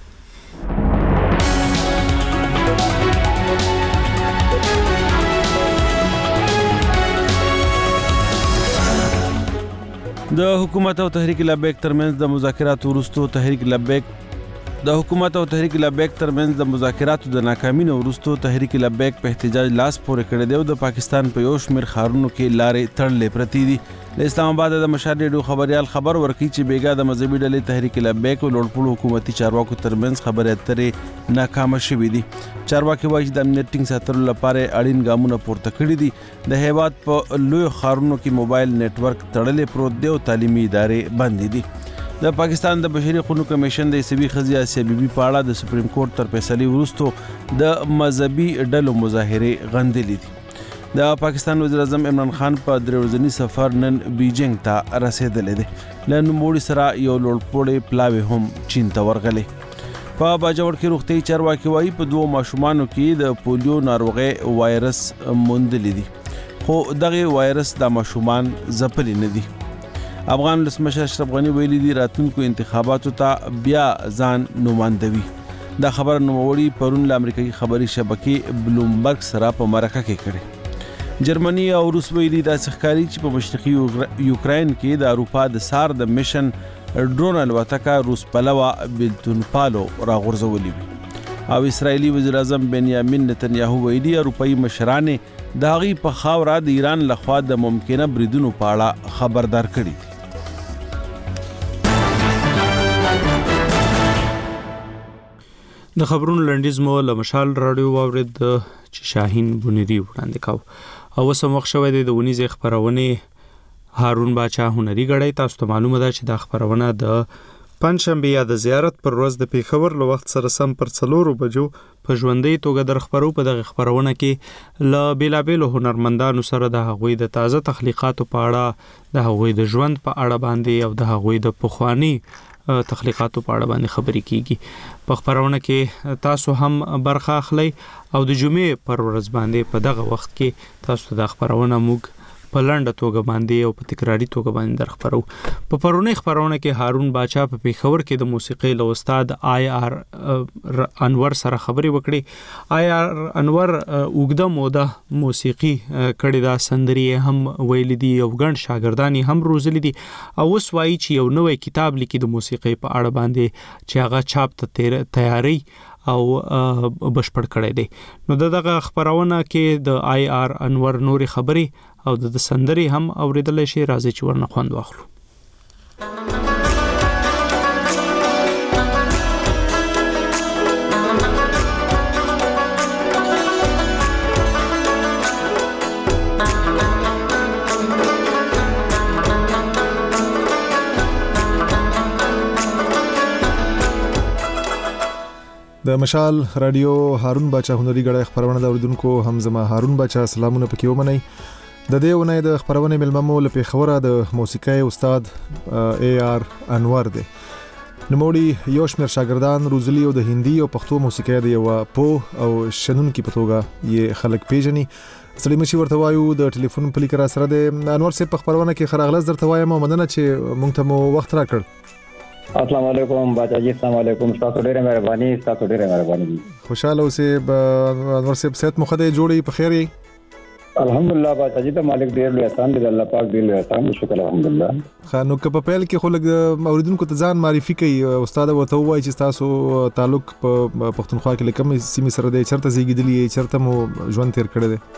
د حکومت او تحریک لبیک ترمنځ د مذاکراتو وروسته تحریک لبیک د حکومت او تحریک لبیک ترمنځ د مذاکراتو د ناکامۍ وروسته تحریک لبیک په احتجاج لاس پورې کړی دی او د پاکستان په یو شمېر ښارونو کې لارې تړلې پرتې دي. له اسلام آباد د مشال ریډیو خبريال خبر ورکړي چې بیګا د مذهبي ډلې تحریک لبیک او لوړپوړو حکومتي چارواکو ترمنځ خبرې اترې ناکامه شوې دي. چارواکي وایي چې د امنیت ټینګ ساتلو لپاره اړین ګامونه پورته کړي دي. د هیواد په لوی ښارونو کې موبایل نتورک تړلې پروت دی او تعلیمي ادارې بند دي. د پاکستان د بشري حقوقو کمیشن د عیسوي خزي آسیا بیبي په اړه د سپریم کورټ تر فیصلې وروسته د مذهبي ډلو مظاهره غندلې دي. د پاکستان وزیر اعظم عمران خان په درې ورځني سفر نن بیجینګ ته رسیدلی دی. له نوموړي سره یو لوړپوړی پلاوی هم چین ته ورغلی. په باجوړ کې روغتیايي چارواکي وایي په دوو ماشومانو کې د پولیو ناروغي وایرس موندلی دي، خو دغه وایرس د ماشومان ځپلی نه دي. افغان ولسمشر اشرف غنی ویلي دي راتلونکو انتخاباتو ته بیا ځان نوماندوي. دا خبره نوموړي پرون له امریکایي خبري شبکې بلومبرګ سره په مرکه کې کړې. جرمني او روس ویلي دا ښکاري چې په مشرقي یوکراین کې د اروپا د سار د میشن ډرون الوتکه روس پلوه بلتون پالو راغورځولې وي. او اسرایلی وزیر اعظم بنیامین نتنیاهو ویلي اروپایي مشران د هغې په خاوره د ایران لخوا د ممکنه بریدونو په اړه خبردار کړي دي. د خبرونو لنډیز مو له مشال رادیو واورید چې شاهین بونیری وړاندې کاو. او اوس هم وخت شوی دی د ونیزې خپرونې هارون باچا هنري غړی. تاسو ته معلومه ده چې دا خپرونه د پنځشنبه یا د زیارت پر ورځ د پیښور له وخت سره سم پر څلورو بجو په ژوندۍ توګه در خبرو. په دغه خپرونه کې له بیلابیلو هنرمندانو سره د هغوی د تازه تخلیقاتو په اړه، د هغوی د ژوند په اړه باندې او د هغوی د پخوانی تخلیقاتو په اړه باندې خبرې کیږي. په خبرونه کې تاسو هم برخه اخلئ او د جمعې پر ورځ باندې په دغه وخت کې تاسو ته د خبرونه موږ په لنډه توګه باندې او په تکراری توګه باندې در خبرو. په پرونی خبرونه کې هارون باچا په پیښور کې د موسیقۍ له استاد آی آر انور سره خبرې وکړي. آی آر انور اوږده موده موسیقي کړې ده، سندري هم ویلي دي او ګڼ شاګردان هم روزلي دي. او اوس وایي چې یو نوی کتاب لیکي د موسیقۍ په اړه باندې چې هغه چاپ ته تیاری او بشپړ کړی دی. نو دغه خبرونه کې د آی آر انور نوري خبرې او د سندري هم اوریدل شي. راځي چې ورنه خوند واخلو. د مشال رادیو هارون باچا هنري غړی خبرونه د اوریدونکو هم زما هارون باچا سلامونه پکې ومنئ. د دې ونې د خبرونه ملممو له پیښوره د موسیقۍ استاد ای آر انور دی. نوموړي یو شمېر شاګردان روزلي او د هندي او پښتو موسیقۍ د یو پوه او شنونکي په توګه یې خلک پیژني. سړی مشي ورته وایو د ټلیفون په لیکره سره د انور صاحب په خبرونه کې خراغلس درته وایم او مننه چې مونږ ته مو وخت راکړ. السلام علیکم باچا جی. السلام علیکم. تاسو ډیره مهرباني تاسو ډیره مهرباني. خوشاله اوسئ انور صاحب. صحت مو خدای جوړي په خیر یې؟ الحمدلله باچا جی ته مالک ډیر لوی احسان دی، الله پاک ډیر لوی احسان، شکر الحمدلله. خانو که په پیل کې خو لګ اوریدونکو ته ځان معرفي کوي استاد ورته وایي چې تاسو تعلق په پښتونخوا کې کوم سیمه سره دی، چرته زیږیدلی، چرته مو ژوند تیر کړی دی؟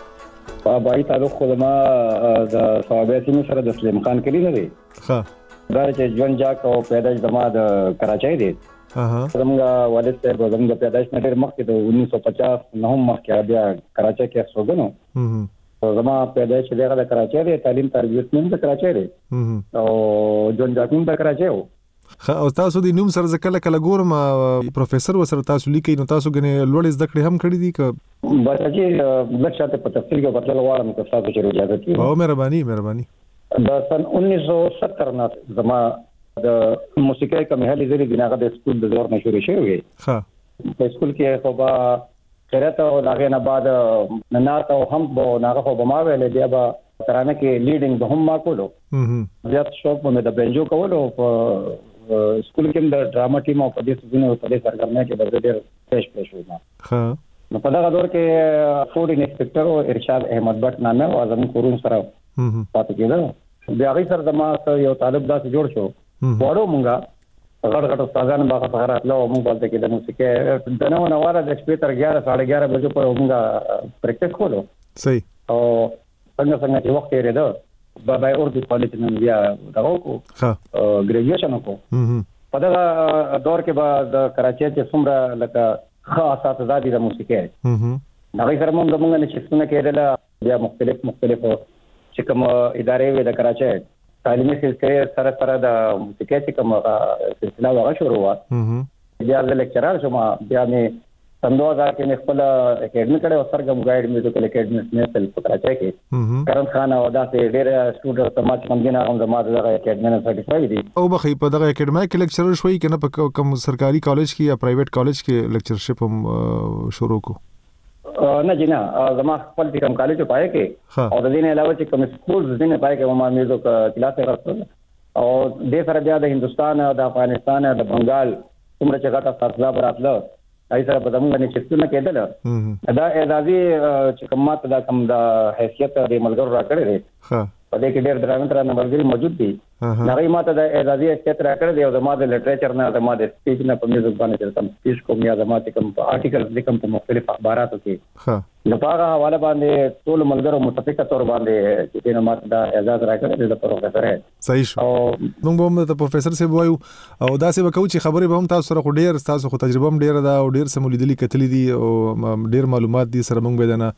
ابای تعلق خو ما د صوابیاسي سره د سلیم خان کلی نه دی ها دا چې ژوند جاک او پیدائش زما د کراچۍ دی اها زموږ والد صاحب زموږ پیدائش نه ډېر مخکې د انیس سو پچاس نه هم مخکې بیا کراچۍ کې سوګنو هم زما پیدائش دغه د کراچۍ دی تعلیم تربیت هم د کراچۍ دی او ژوند جاک هم د کراچۍ و او تاسو د نوم سره کله کله ګورم پروفیسور وسره تاسو لیکي نو تاسو غنې لوړ زده کړې هم کړې دي ک بچی لکه په تفصیل کې پتل غواړم که تاسو چې اجازه کړئ او مهرباني مهرباني د سن انیس سو ستر نه زما د موسیقي کومه هلي زری دغه د سکول د زور نشوري شوی ها په سکول کې خو با قرات او هغه نه بعد ننات او هم بو هغه خو بما ویل دی با ترانه کې لیډینګ به هم ما کولو زیات شوق مې د بنجو کولو په سکول کې د ډراما ټیم او په دې سيزونو په دې سرګرمۍ کې د ډېر پېښ پېښ وو. ها نو په دا دور کې فوډ انسپکټر او ارشاد احمد بټ نامه او اعظم کورون سره پاتې کېده. بیا غي سره د ما یو طالب داسې جوړ شو وړو مونږه غړ غړ استادان باغ څنګه راتلو مونږ بلته کې د موسیقي د نو نواره د شپې تر اګیاره ساڑھے اګیاره بجو په مونږه پریکټیس کولو. صحیح. او څنګه څنګه چې وخت یې رده بابا اردو کالج نن بیا دغه کو ها ګریجویشن کو په دا دور کې به د کراچۍ چې څومره لکه خاص اساتذه د موسیقي هغه سره موږ موږ نه چې څنګه کېدل بیا مختلف مختلف چې کوم ادارې وې د کراچۍ تعلیمي سلسله سره سره د موسیقي چې کوم سلسله وغه شروع وا بیا د لیکچرار شوم بیا مې سندوزار کې مې خپل اکیډمي کړه او سرګم ګایډ میوزیکل اکیډمي نېسل په کراچۍ کې کرن خان او داسې ډېر سټوډنټ سماج منځنه هم زموږ دغه اکیډمي نه سرټیفائی دي او بخې په دغه اکیډمي کې لیکچرر شوي کنه په کوم سرکاري کالج کې یا پرایویټ کالج کې لیکچرشپ هم شروع کو نه جنا زما خپل کوم کالج پای کې او د دې نه علاوه چې کوم سکول د دې پای کې ما میوزیک کلاس راځل او د سره بیا د هندستان او د افغانستان او د بنگال څومره چې غټه اساتذه براتله ایسا په دموږ نه چې څنګه کېدل دا اعزازي چې کوم ماته دا کوم د حیثیت د ملګرو راکړي دي ها په دې کې ډېر درانه درانه ملګري موجود دي هغه ماته د اعزازي حیثیت راکړي دي او د ماده لټریچر نه د ماده سپیچ نه په میوزیک باندې ترتم سپیچ کوم یا د ماته کوم آرټیکل لیکم په مختلف اخباراتو کې ها د هغه حواله باندې ټول ملګرو متفقه تور باندې چې د ماته د اعزاز راکړي د پروفیسور صحیح شو موږ هم د پروفیسور سره وایو او دا څه وکړو چې خبرې به هم تاسو سره خو ډېر تاسو خو تجربه هم ډېر ده او ډېر سمولیدلې کتلې دي او ډېر معلومات دي سره موږ به دنه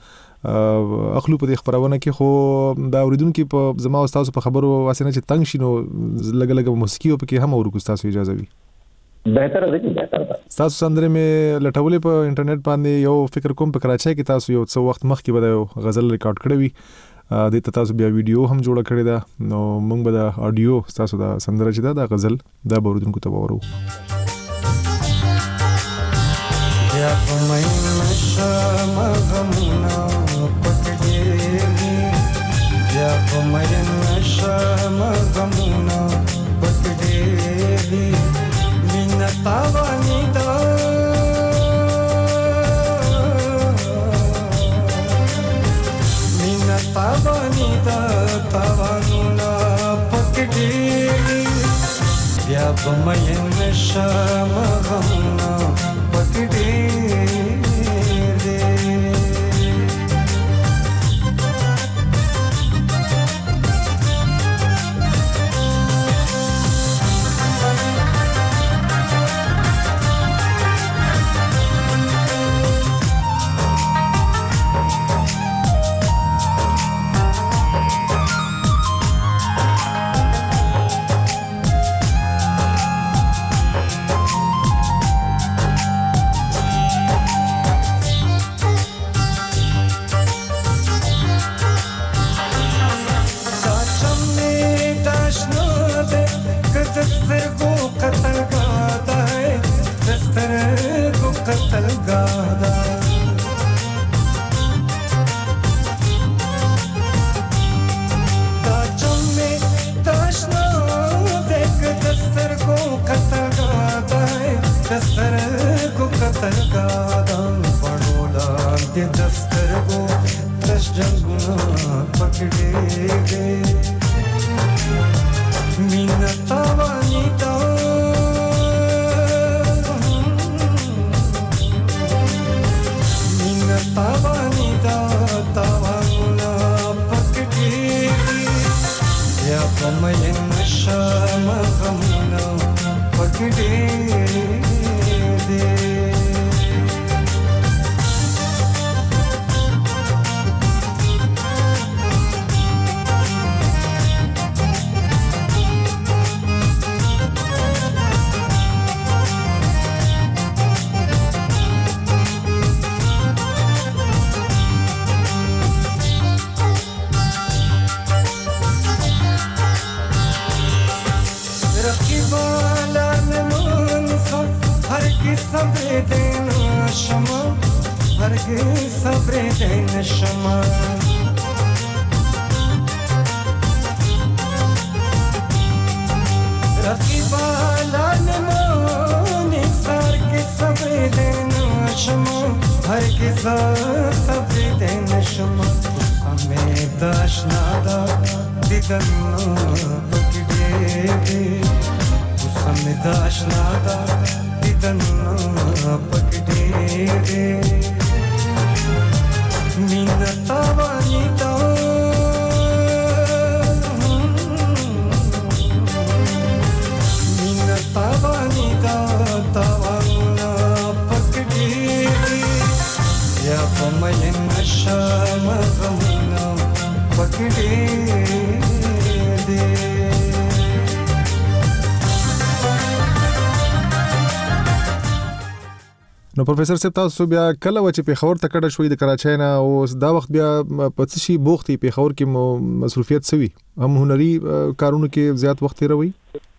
اخلو په دې خبرونه کې خو دا اوریدونکو په زما او تاسو په خبرو واسنه چې تنگ شینو لګ لګ موسیقي په کې هم ورکو تاسو اجازه وي بهتره ده چې بهتره ده تاسو سندره مې لټولې په انټرنیټ باندې یو فکر کوم په کراچۍ کې تاسو یو څو وخت مخکې به غزل ریکارډ کړی وي د تاسو بیا ویډیو هم جوړ کړی دا نو موږ به د اډیو تاسو د سندره چې دا د غزل دا اوریدونکو ته ورو یا کومه نشه مغمنا یا کومه نشه مغمنا پټېږي مینا تاوانی دا مینا تاوانی دا تاوانونه پټېږي یا کومه نشه مغمنا پټېږي Tavani da tavanu صبر دین شما رقیبالان مونی سر کے صبر دین شما هر کسا صبر دین شما ہمیں داشنا دا دیدن پکڑے ہمیں داشنا دا دیدن پکڑے مینا تاوانی دا مینا تاوانی دا تاوانا پکڑے یا پمین نشام غمنا پکڑے دے نو پروفیسور صاحب تاسو بیا کله و چې پیښور ته کډه شوې د کراچۍ نه او دا وخت بیا په څه شي بوختي پیښور کې مصروفیت سوي هم هنري کارونو کې زیات وخت تیروي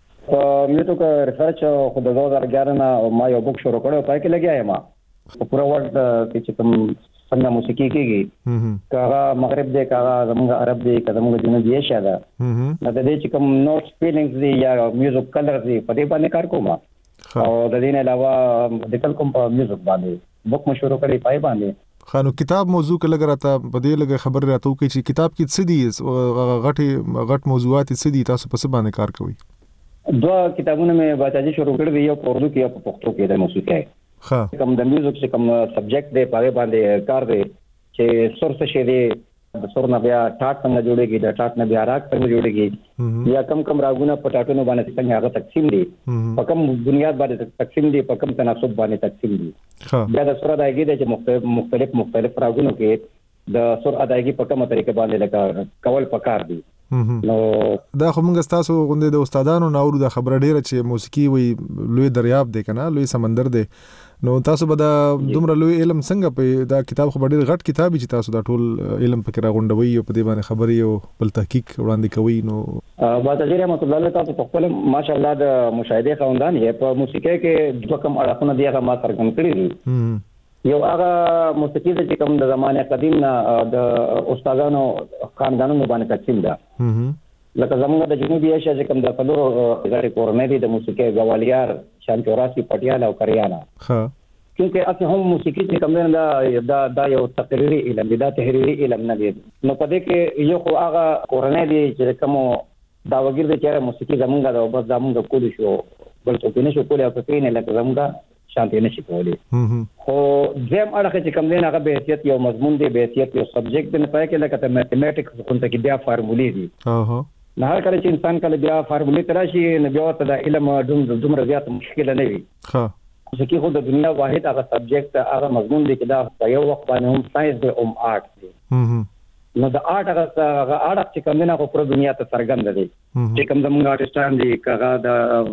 مې تو کا ریسرچ خو د دو هزار اګیارہ نه ما یو بوک شروع کړو پای کې لګیا یم په پورا ورلد کې چې کوم څنګه موسیقي کېږي کاغه مغرب دی کاغه زموږ عرب دی کاغه زموږ جنوبي ایشیا ده نو د دې چې کوم نوټس فیلینګز دی یا میوزیک کلرز دی په دې باندې کار کوم او د دې نه علاوه د کل کوم په میوزیک باندې بوک مشورو کړی پای باندې خانو کتاب موضوع کله راته په دې لګه خبر راته کوي چې کتاب کې څه دي غټي غټ موضوعات څه دي تاسو په څه باندې کار کوئ دوه کتابونه مې باچاجي شروع کړی دی یو په اردو کې او په پښتو کې د موسیقۍ ها کوم د میوزیک چې کوم سبجیکټ دی په باندې کار دی چې سور څه شي دی د سور نه بیا ټاټ څنګه جوړيږي د ټاټ نه بیا راګ څنګه جوړيږي یا کم کم راګونه په ټاټونو باندې څنګه هغه تقسیم دي په کوم بنیاد باندې تقسیم دي په کوم تناسب باندې تقسیم دي بیا د سور ادایګي د مختلف مختلف مختلف راګونو کې د سور ادایګي په کومه طریقه باندې لکه کول پکار دي نو دا خو موږ تاسو غونډې د استادانو ناوړو د خبره ډیره چې موسیقي وي لوی دریاب دی کنه لوی سمندر دی نو تاسو به دا دومره لوی علم څنګه په دا کتاب خو ډیر غټ کتاب چې تاسو دا ټول علم پکې راغونډوي او په دې باندې خبري او بل تحقیق وړاندې کوي نو باچاجي رحمت الله علیه تاسو په خپل ماشاءالله د مشاهده خوندان یې په موسیقۍ کې د کوم اړخونه دی هغه ما څرګند کړی دي یو هغه موسیقي چې کوم د زمانه قدیم نه د استادانو خاندانونو باندې تقسیم ده لکه زموږ د جنوبي ایشیا چې کوم د فلورو غړي کورنۍ دي د موسیقۍ غوالیار شانچوراسی پټیالا او کریانا ها کیونکه اته هم موسیقي چې کوم نه دا دا یو تقریري علم دی دا تحریري علم نه دی نو په دې کې یو خو هغه کورنۍ دي چې کوم دا وګړي چې موسیقي زموږ د او بس زموږ کول شو بل څه نه شو کولای په کې نه لکه زموږ شانتي نشي کولای خو زم اړه چې کوم نه هغه به حیثیت یو مضمون دی به حیثیت یو سبجیکټ دی نه پای کې لکه میتھمیټکس کوم ته کې بیا فارمولې دي اها نه هر کله چې انسان کله بیا فارمولې تراشي نه بیا ته د علم دومره زیات مشکل نه وي ها ځکه خو د دنیا واحد هغه سبجیکټ هغه مضمون دی چې دا یو وخت باندې هم ساينس دی او آرټ دی نو د آرټ هغه هغه آرټ چې کوم نه خو پر دنیا ته څرګند دی چې کوم زموږ آرټستان دی هغه د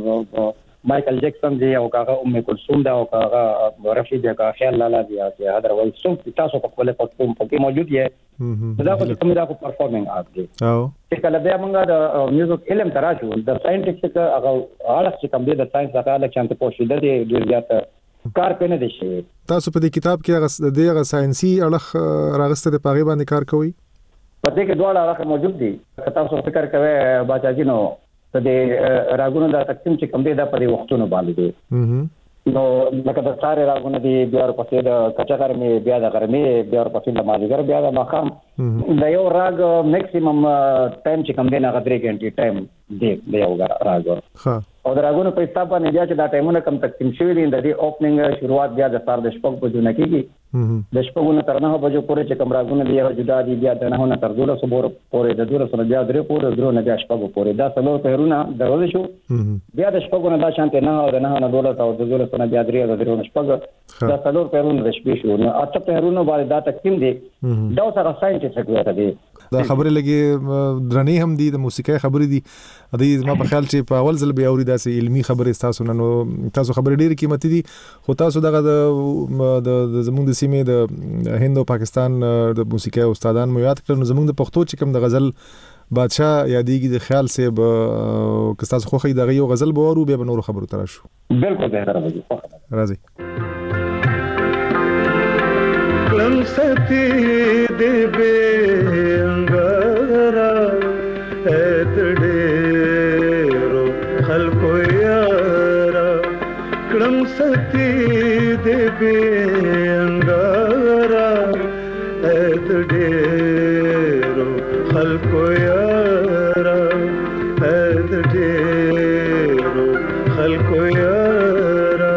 مايكل جاكسون دی او هغه ام کلثوم دا او هغه رشید دا خیال لالا دی او هغه ول څوم تاسو په خپل پټوم په کې موجود یې دا خو کوم دا خو پرفورمینګ آرټ دی او چې کله بیا موږ د میوزیک علم تراشو د ساينټیفیک هغه اړه چې کوم دی د ساينس هغه لکه ته پوښتنه دی ډیر زیات کار پنه دي شي تاسو په دې کتاب کې هغه د هغه ساينسي اړه راغسته د پاغي باندې کار کوي په دې کې دوه اړه موجود دي تاسو فکر کوئ باچاجي نو ته د راګونو د تقسیم چې کوم دی دا په وختونو باندې دی نو لکه د ساره راغونه دی بیا ورپسې د کچاګر می بیا د غرمې بیا ورپسې د مازیګر بیا د ماخام د یو راګ میکسیمم ټایم چې کوم دی نه غدري ګنټي ټایم دی د یو راګ او د راګونو په حساب باندې بیا چې دا ټایمونه کم تقسیم شوی دي د دې اوپننګ شروعات بیا د سار د شپږ بجو نه کیږي د شپږ نه تر نه بجو پورې چې کوم راګونه دی جدا دي بیا د نه نه تر دولس پورې د دولس نه بیا درې پورې درو نه بیا شپږ پورې دا څلور پهرونه دروازه شو بیا د شپږ نه دا شانته نه او د نه نه دولس او د دولس نه بیا درې او درو نه شپږ دا څلور پهرونه د شپې شو نو اته پهرونه باندې دا تقسیم دي دا سره ساينټیفیک وایي دی دا خبره لګي درنې هم دي د موسیقۍ خبرې دي د ما په خیال چې په اول ځل به اوري داسې علمي خبره تاسو نن تاسو خبره ډېر قیمتي دي خو تاسو دغه د زموږ د سیمې د هند او پاکستان د موسیقۍ استادان مو یاد کړل نو زموږ د پښتو چې کوم د غزل بادشاہ یادېږي د خیال سے به کستاس خوخي دغه یو غزل به ورو به نور خبرو تراشو بالکل به راځي راځي کلم ستی دې به انګارا اتډېرو خلکو یارا کړم ستی دې به انګارا اتډېرو خلکو یارا اتډېرو خلکو یارا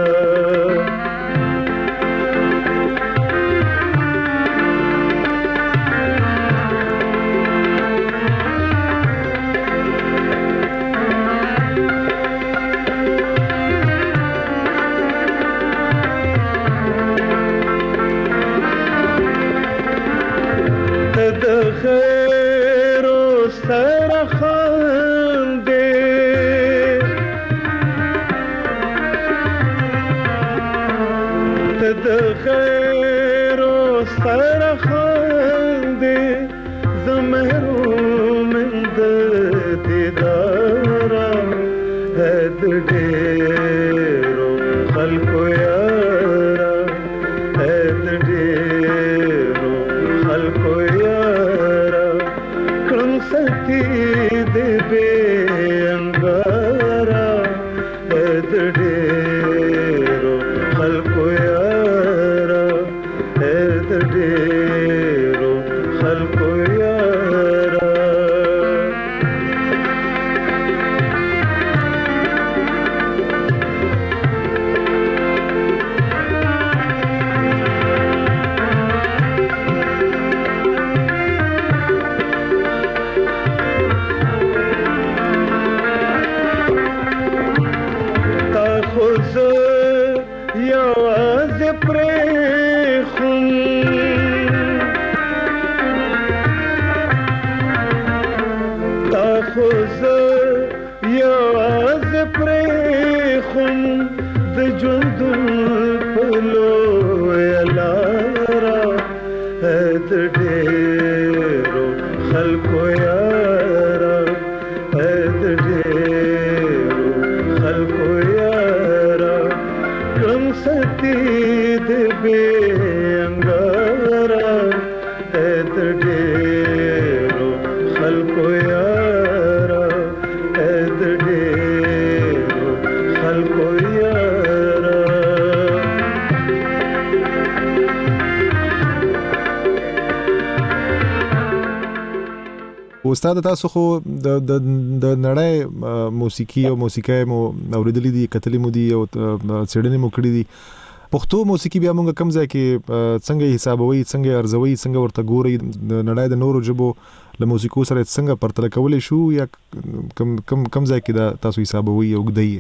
استاد تاسو خو د د د نړۍ موسیقي او موسیقي مو اوریدلې دي کتلې مو دي او څېړنې مو کړې دي پښتو موسیقي بیا موږ کم ځای کې څنګه حسابوي څنګه ارزوي څنګه ورته ګوري د نړۍ د نورو ژبو له موسیقو سره څنګه پرتله کولای شو یا کم کم کم ځای کې دا تاسو حسابوي او ګدایي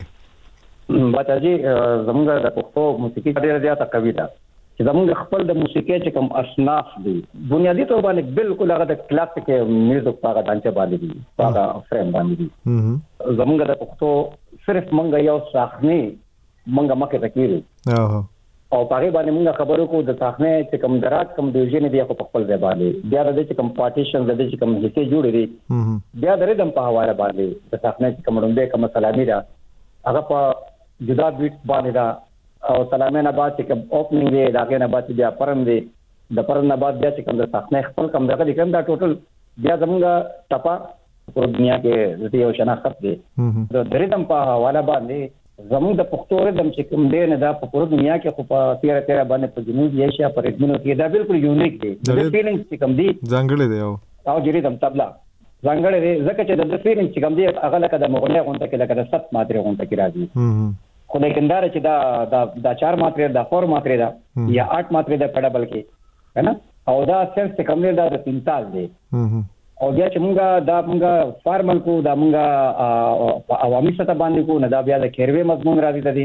بچاجي زموږ د پښتو موسیقي ډېر زیاته قوي ده چې زموږ خپل د موسیقي چې کوم اصناف دي بنیادی طور باندې بالکل هغه د کلاسیک میوزیک په هغه ډانچه باندې دي هغه فریم باندې دي زموږ د پښتو صرف مونږ یو صحنه مونږ مکه تکیرو او په هغه باندې مونږ خبرو کو د صحنه چې کوم درات کوم ډیویژن دی په خپل ځای باندې بیا د چې کوم پارټیشن د چې کوم حصے جوړ دي بیا د ریدم په حواله باندې د صحنه چې کوم روندې کوم سلامي را هغه په جدا بیټ باندې دا او سلامه نه بعد چې کوم اوپننګ دی داګه نه بعد بیا پرم دی د پرم نه بعد بیا چې کوم د صحنه خپل کوم دغه کوم دا ټوټل بیا زمونږ ټپا په دنیا کې د یو شناخت دی د ریدم په حواله باندې زموږ د پښتو ریدم چې کوم دی نه دا په ټول دنیا کې خو په تیرا تیرا باندې په جنوبي ایشیا پر ریدمونو کې دا بالکل یونیک دی د فیلینګ چې کوم دی ځانګړی دی او او جریدم تبلا ځانګړی دی ځکه چې د فیلینګ چې کوم دی هغه لکه د مغولي غونډه کې لکه د ست ماتري غونډه کې راځي خو لیکندار چې دا دا چار ماتري دا فور ماتري دا یا آठ ماتري دا پډبل کې ہے نا او دا سنس چې کوم دی دا د تینتال دی او بیا چې مونږه دا مونږه فارمل کو دا مونږه عوامي سطح باندې کو نه دا بیا د کیروي مضمون راځي د دې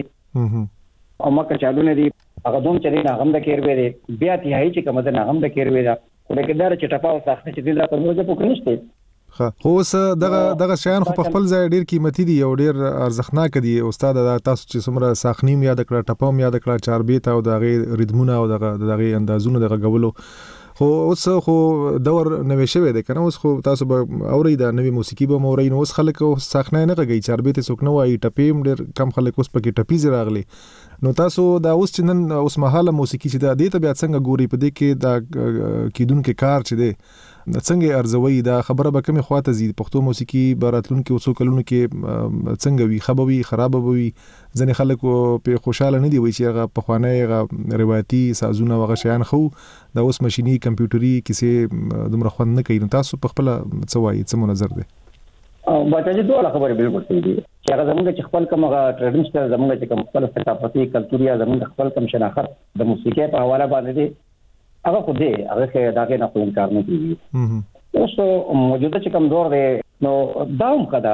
او مکه چالو نه دي هغه دوم چې نه هم د کیروي دی بیا تیای چې کوم نه هم د کیروي دا لیکندار چې ټپاو ساخته چې دا په موږ په کنيشته خو اوس دغه دغه شیان خو په خپل ځای ډیر قیمتي دي او ډیر ارزښتناک دي استاد تاسو چې څومره ساخنیم یاد کړه ټپاوم یاد کړه چاربیت او دغه ریدمونه او دغه دغه اندازونه دغه غولو خو اوس خو دور نوې شوی دی کنه اوس خو تاسو به اوري دا نوې موسیقي به موري نو اوس خلک ساخنه نه غږی چاربه ته څوک نه وایي ټپیم ډېر کم خلک اوس پکې ټپی زراغلي نو تاسو دا اوس چې نن اوس مهاله موسیقي چې دا د ته بیا څنګه ګوري په دې کې دا کیدونکو کار چې دی څنګه ارزوي دا خبره به کومه خواته زی پښتو موسیقي براتلون کې اوسو کلونو کې څنګه وي خبوي خراب وي ځنې خلک په خوشاله نه دی وي چې هغه په خوانه هغه روایتي سازونه وغه شیان خو دا اوس ماشيني کمپیوټري کیسه دومره خوند نه کوي نو تاسو په خپل څه وایي څه نظر دی باچا جی دوه خبرې بالکل صحیح دي چې هغه زموږ چې خپل کومه ټریډیشنل زموږ چې کوم خپل ثقافتي کلتوري زموږ خپل کوم شناخت د موسیقي په حواله باندې دي هغه خو دې هغه کې داګه نه کوم کار نه کوي اوس موجوده چې کوم دور دی نو داوم کدا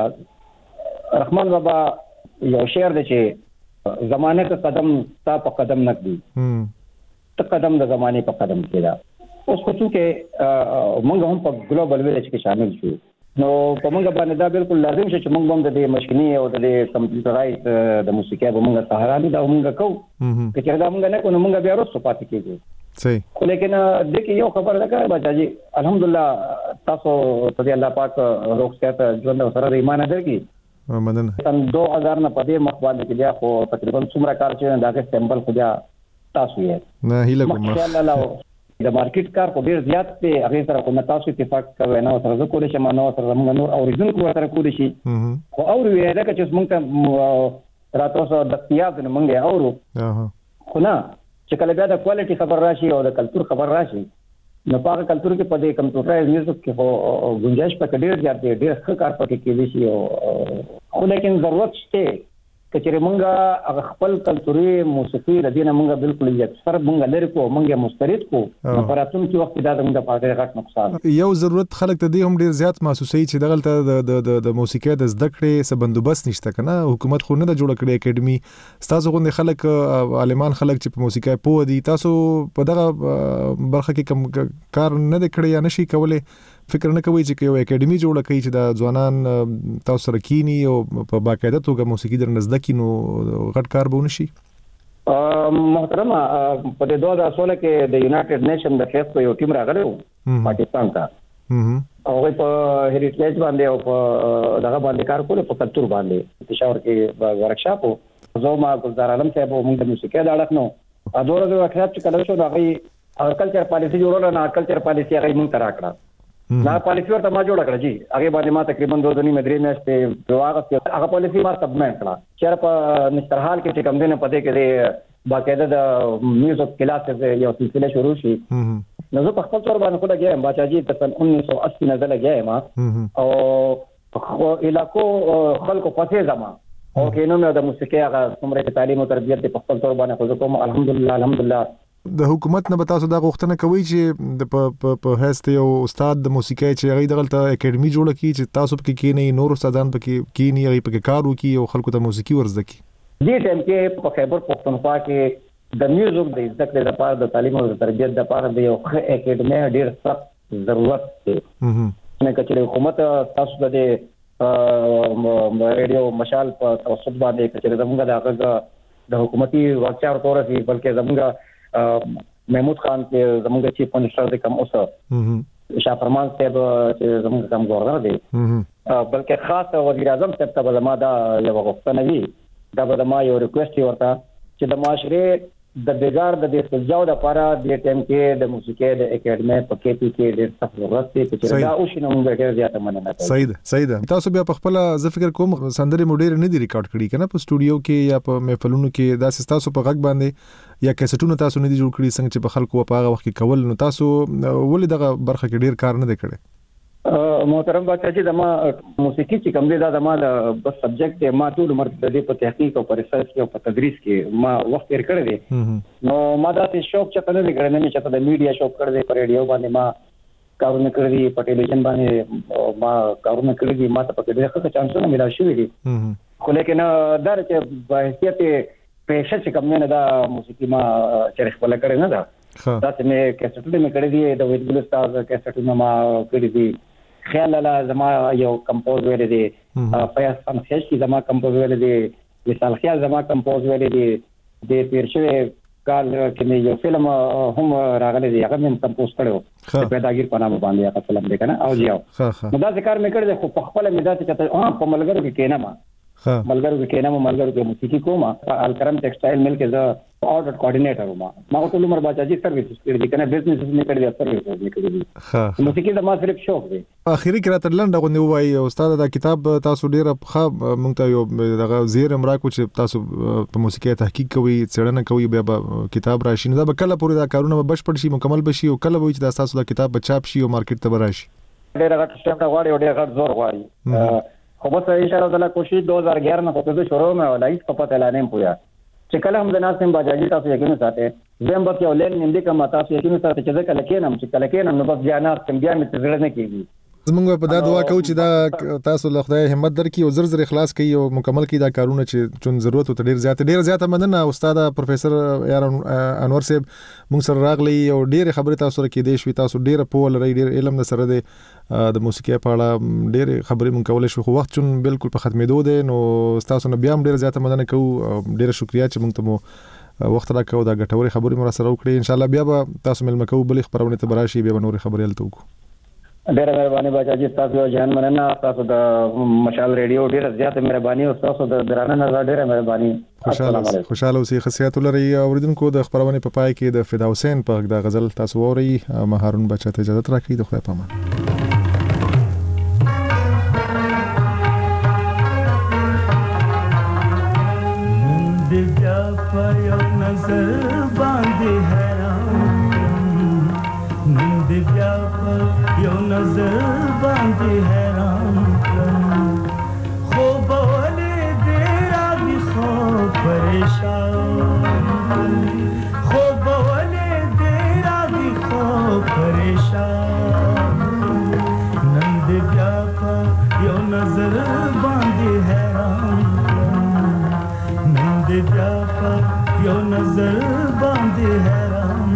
رحمان بابا یو شعر دی چې زمانه کا قدم تا په قدم نه دی ته قدم د زمانه په قدم کې دا اوس خو چې موږ هم په ګلوبل ویلج کې شامل شو نو په موږ باندې دا بالکل لازم شي چې موږ هم د ماشيني او د کمپیوټرایز د موسیقي به موږ سهارا دي دا موږ کوو چې دا موږ نه کوو موږ بیا وروسته پاتې کیږو صحیح خو لیکن د کې یو خبر ده کار بچا جی الحمدلله تاسو ته الله پاک روغ صحت ژوند سره ایمان درکې مننه تم دو هزار نه پدې مخواله کې بیا خو تقریبا څومره کار چې دا کې سیمپل خو بیا تاسو یې نه هیله کوم الله د مارکیټ کار په ډیر زیات په هغه سره کوم تاسو اتفاق کوي نه سره زه کولای شم نو سره موږ نور اوریجنل کو سره کولای شي خو اور وی دا چې موږ ته راتو سره د تیاب نه موږ اورو خو نه چې کله بیا د کوالټي خبر راشي او د کلچر خبر راشي نو په کلچر کې په دې کمپیوټرایز میوزیک کې هو گنجائش په ډېر زیات دی ډېر ښه کار پکې کېږي شي او خو لیکن ضرورت شته چې موږ هغه خپل کلچري موسیقي د دې نه موږ بالکل یې سر موږ لري کو موږ مسترد کو په راتلونکي وخت دا د موږ په غټ نقصان یو ضرورت خلک ته دی هم ډیر زیات محسوسي چې دغلته د د موسیقي د زده کړې څه بندوبست نشته کنه حکومت خو نه د جوړ کړې اکیډمي تاسو غوښنه خلک عالمان خلک چې په موسیقي پوه دي تاسو په دغه برخه کې کم کار نه کړی یا نشي کولای فکر نه کوي چې یو اکیډمي جوړه کړي چې د ځوانان تاسو سره کینی او په باقاعده توګه موسیقي در نزد کینو غټ کار به ونشي محترم په دې دوه اصول کې د یونایټډ نیشن د فیس په یو ټیم راغلی پاکستان ته او په هریټیج باندې او په دغه باندې کار کول په کلچر باندې پېښور کې ورکشاپ او زه ما ګلزار عالم صاحب موږ د موسیقي د اړه نو ادوره د وخت چې کله شو هغه کلچر پالیسی جوړول نه کلچر پالیسی هغه موږ ترا کړه نا پالیسی ورته ما جوړ کړی جی هغه باندې ما تقریبا دوه دني مدري میاشتې دواغه هغه پالیسی ما سبمټ کړه چې په مستر حال کې کوم دینه پته کې باقاعده د میوزیک کلاسز یو سلسله شروع شي نو زه په خپل تور باندې خو لګیم باچا جی په سن انیس سو اسی نه لګیم او خو علاقو خلکو پسې زما او کینو مې د موسیقي هغه څومره تعلیم او تربیت په خپل تور باندې خو کوم الحمدلله الحمدلله د حکومت نه به تاسو دا غوښتنه کوي چې د په په هست یو استاد د موسیقي چې هغه دغلته اکیډمي جوړه کړي چې تاسو پکې کینی نور استادان پکې کینی هغه پکې کار وکړي او خلکو ته موسیقي ورزده کړي دې ټیم کې په خیبر پختونخوا کې د میوزیک د ذکر لپاره د تعلیم او تربیت لپاره د یو ښه اکیډمي ډیر سخت ضرورت دی نه کچې حکومت تاسو د ریډیو مشال په توسط باندې کچې زموږ د هغه د حکومتي واکچار تور سي بلکې زموږ محمود خان کې زموږ چیف منسٹر د کوم اوسه شاه فرمان صاحب چې زموږ کوم گورنر دی بلکې خاص وزیر اعظم صاحب ته زما دا یو غوښتنه وی دا به ما یو ریکوست ورته چې د معاشره د بیګار د دې سجاو د لپاره د ټیم کې د موسیقي د اکیډمي په کې پی کې ډېر سخت ضرورت دی چې دا او شنو موږ ډېر زیاته مننه کوي صحیح ده صحیح ده تاسو بیا په خپل ز فکر کوم سندري موډیر نه دی ریکارډ کړی کنه په سټوډیو کې یا په محفلونو کې دا تاسو په غږ باندې یا کیسټونو تاسو نه دی جوړ کړی څنګه چې په خلکو په هغه وخت کې کول نو تاسو ولې دغه برخه کې ډېر کار نه دی کړی محترم بچا چې دما موسیقي چې کوم دی دا دما بس سبجیکټ ما ټول عمر د دې په تحقیق او په ریسرچ او په تدریس کې ما وخت تیر کړی دی نو ما دا څه شوق چې نه لري نه چې د میډیا شوق کړی دی په ریډیو باندې ما کارونه کړی دي په ټلویزیون باندې ما کارونه کړی دي ما ته په ډېر ښه چانسونه ملا شوې دي خو لیکن دا چې په حیثیت پیشه چې کوم نه دا موسیقي ما چې خپل کړی نه دا دا چې مې کیسټونه مې کړی دي د ویډیو استاد کیسټونه ما کړی دي خیال لا زما یو کمپوز ویل دي فیاض خان خیش کی زما کمپوز ویل دي مثال خیال زما کمپوز ویل دي د پیرشوی کال کې یو فلم هم راغلی دی هغه من کمپوز کړو پیداګیر په نامه باندې هغه فلم دی کنه او جیاو نو دا ذکر مې کړی خو په خپل مزاج کې ته ها په ملګرو کې کینه ما ملګرو کې کینه ما ملګرو کې موسیقي کومه الکرم ټیکسټایل مل کې زه آرډر کوارډینیټر وم ما ټول عمر بچا چې سرویس کړی کنه بزنس نه کړی سرویس نه کړی ها موسیقي د ما صرف شوق دی اخیری کې تر لنډه غو نیوای استاد دا کتاب تاسو ډیره ښه مونږ ته یو دغه زیر امراکو چې تاسو په موسیقي تحقیق کوي څېړنه کوي بیا کتاب راشي نو دا کله پورې دا کارونه بشپړ شي مکمل بشي او کله وایي چې دا تاسو دا کتاب بچاپ شي او مارکیټ ته راشي ډیره غټ سټپ دا غواړي او ډیره غټ زور غواړي خو بس ان شاء الله تعالی کوشش دو ہزار گیارہ میں خود شروع میں ولا اس په پته لانه پویا چې کله هم د ناسم باجاجي تاسو یقین ساتي زم به یو لین نیم دې کما تاسو یقین ساتي چې کله کېنم چې کله کېنم نو بس جانا سم بیا مې تزړه نه کیږي زمونږ په دا دعا کوو چې دا تاسو له خدای همت درکړي او زر زر اخلاص کوي او مکمل کړي دا کارونه چې چون ضرورت ته ډیر زیات ډیر زیات مننه استاد پروفیسور یار انور صاحب مونږ سره راغلی او ډیر خبرې تاسو سره کې دي شوي تاسو ډیر په لري ډیر علم سره دی د موسیقي په اړه ډیر خبرې مونږ کولای شو خو وخت چون بالکل په ختمېدو دی نو تاسو نه بیا هم ډیر زیات مننه کوو ډیر شکریا چې مونږ ته مو وخت راکړو دا ګټوري خبرې مو سره وکړي ان شاء الله بیا به تاسو ملمه کوو بلې خبرونه ته براشي بیا نور خبرې الته وکړو ډیره مهرباني باچا تاسو جان مننه تاسو د مشال ریډیو ډیره زیاته مهرباني او تاسو د درانه نظر ډیره مهرباني خوشاله خوشاله اوسئ خصيات لري اوریدونکو د خبرونه په پای کې د فدا حسین په د غزل تاسو ووري مهارون بچا ته اجازه راکړئ د خدای پامان د بیا په یو نظر باندې حیران د بیا په یو نظر باندې حیران خو بولې دې راغی خو پریشان خو بولې دې راغی خو پریشان نن د بیا په یو نظر باندې حیران نن د بیا په یو نظر باندې حیران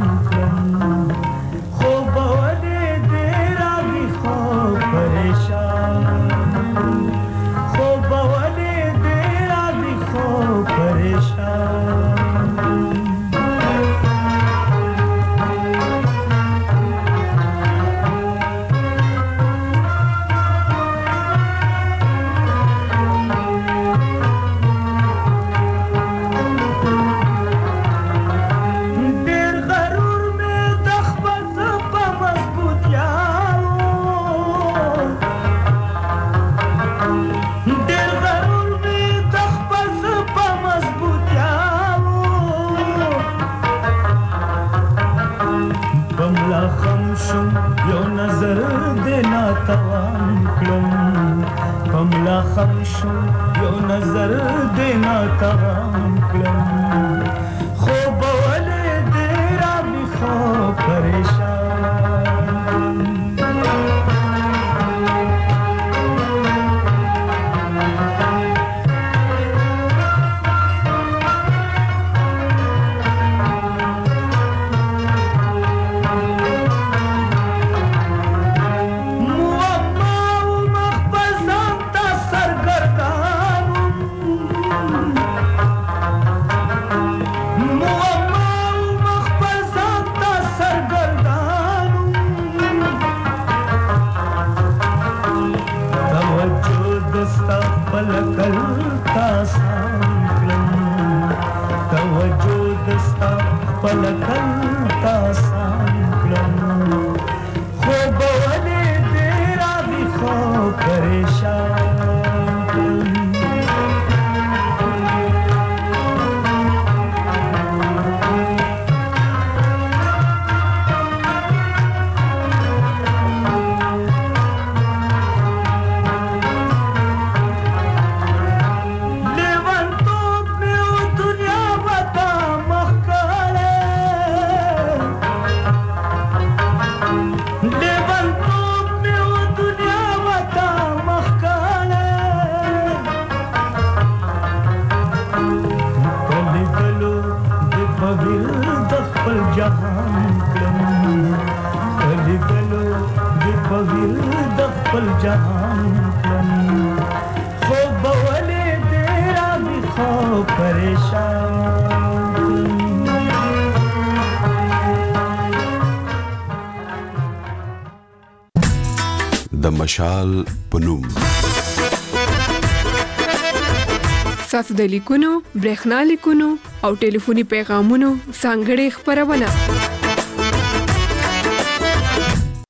परेशान د مشال پنوم. ساسو د لیکونو، برېښنا لیکونو او ټلیفوني پیغامونو څنګه خبرونه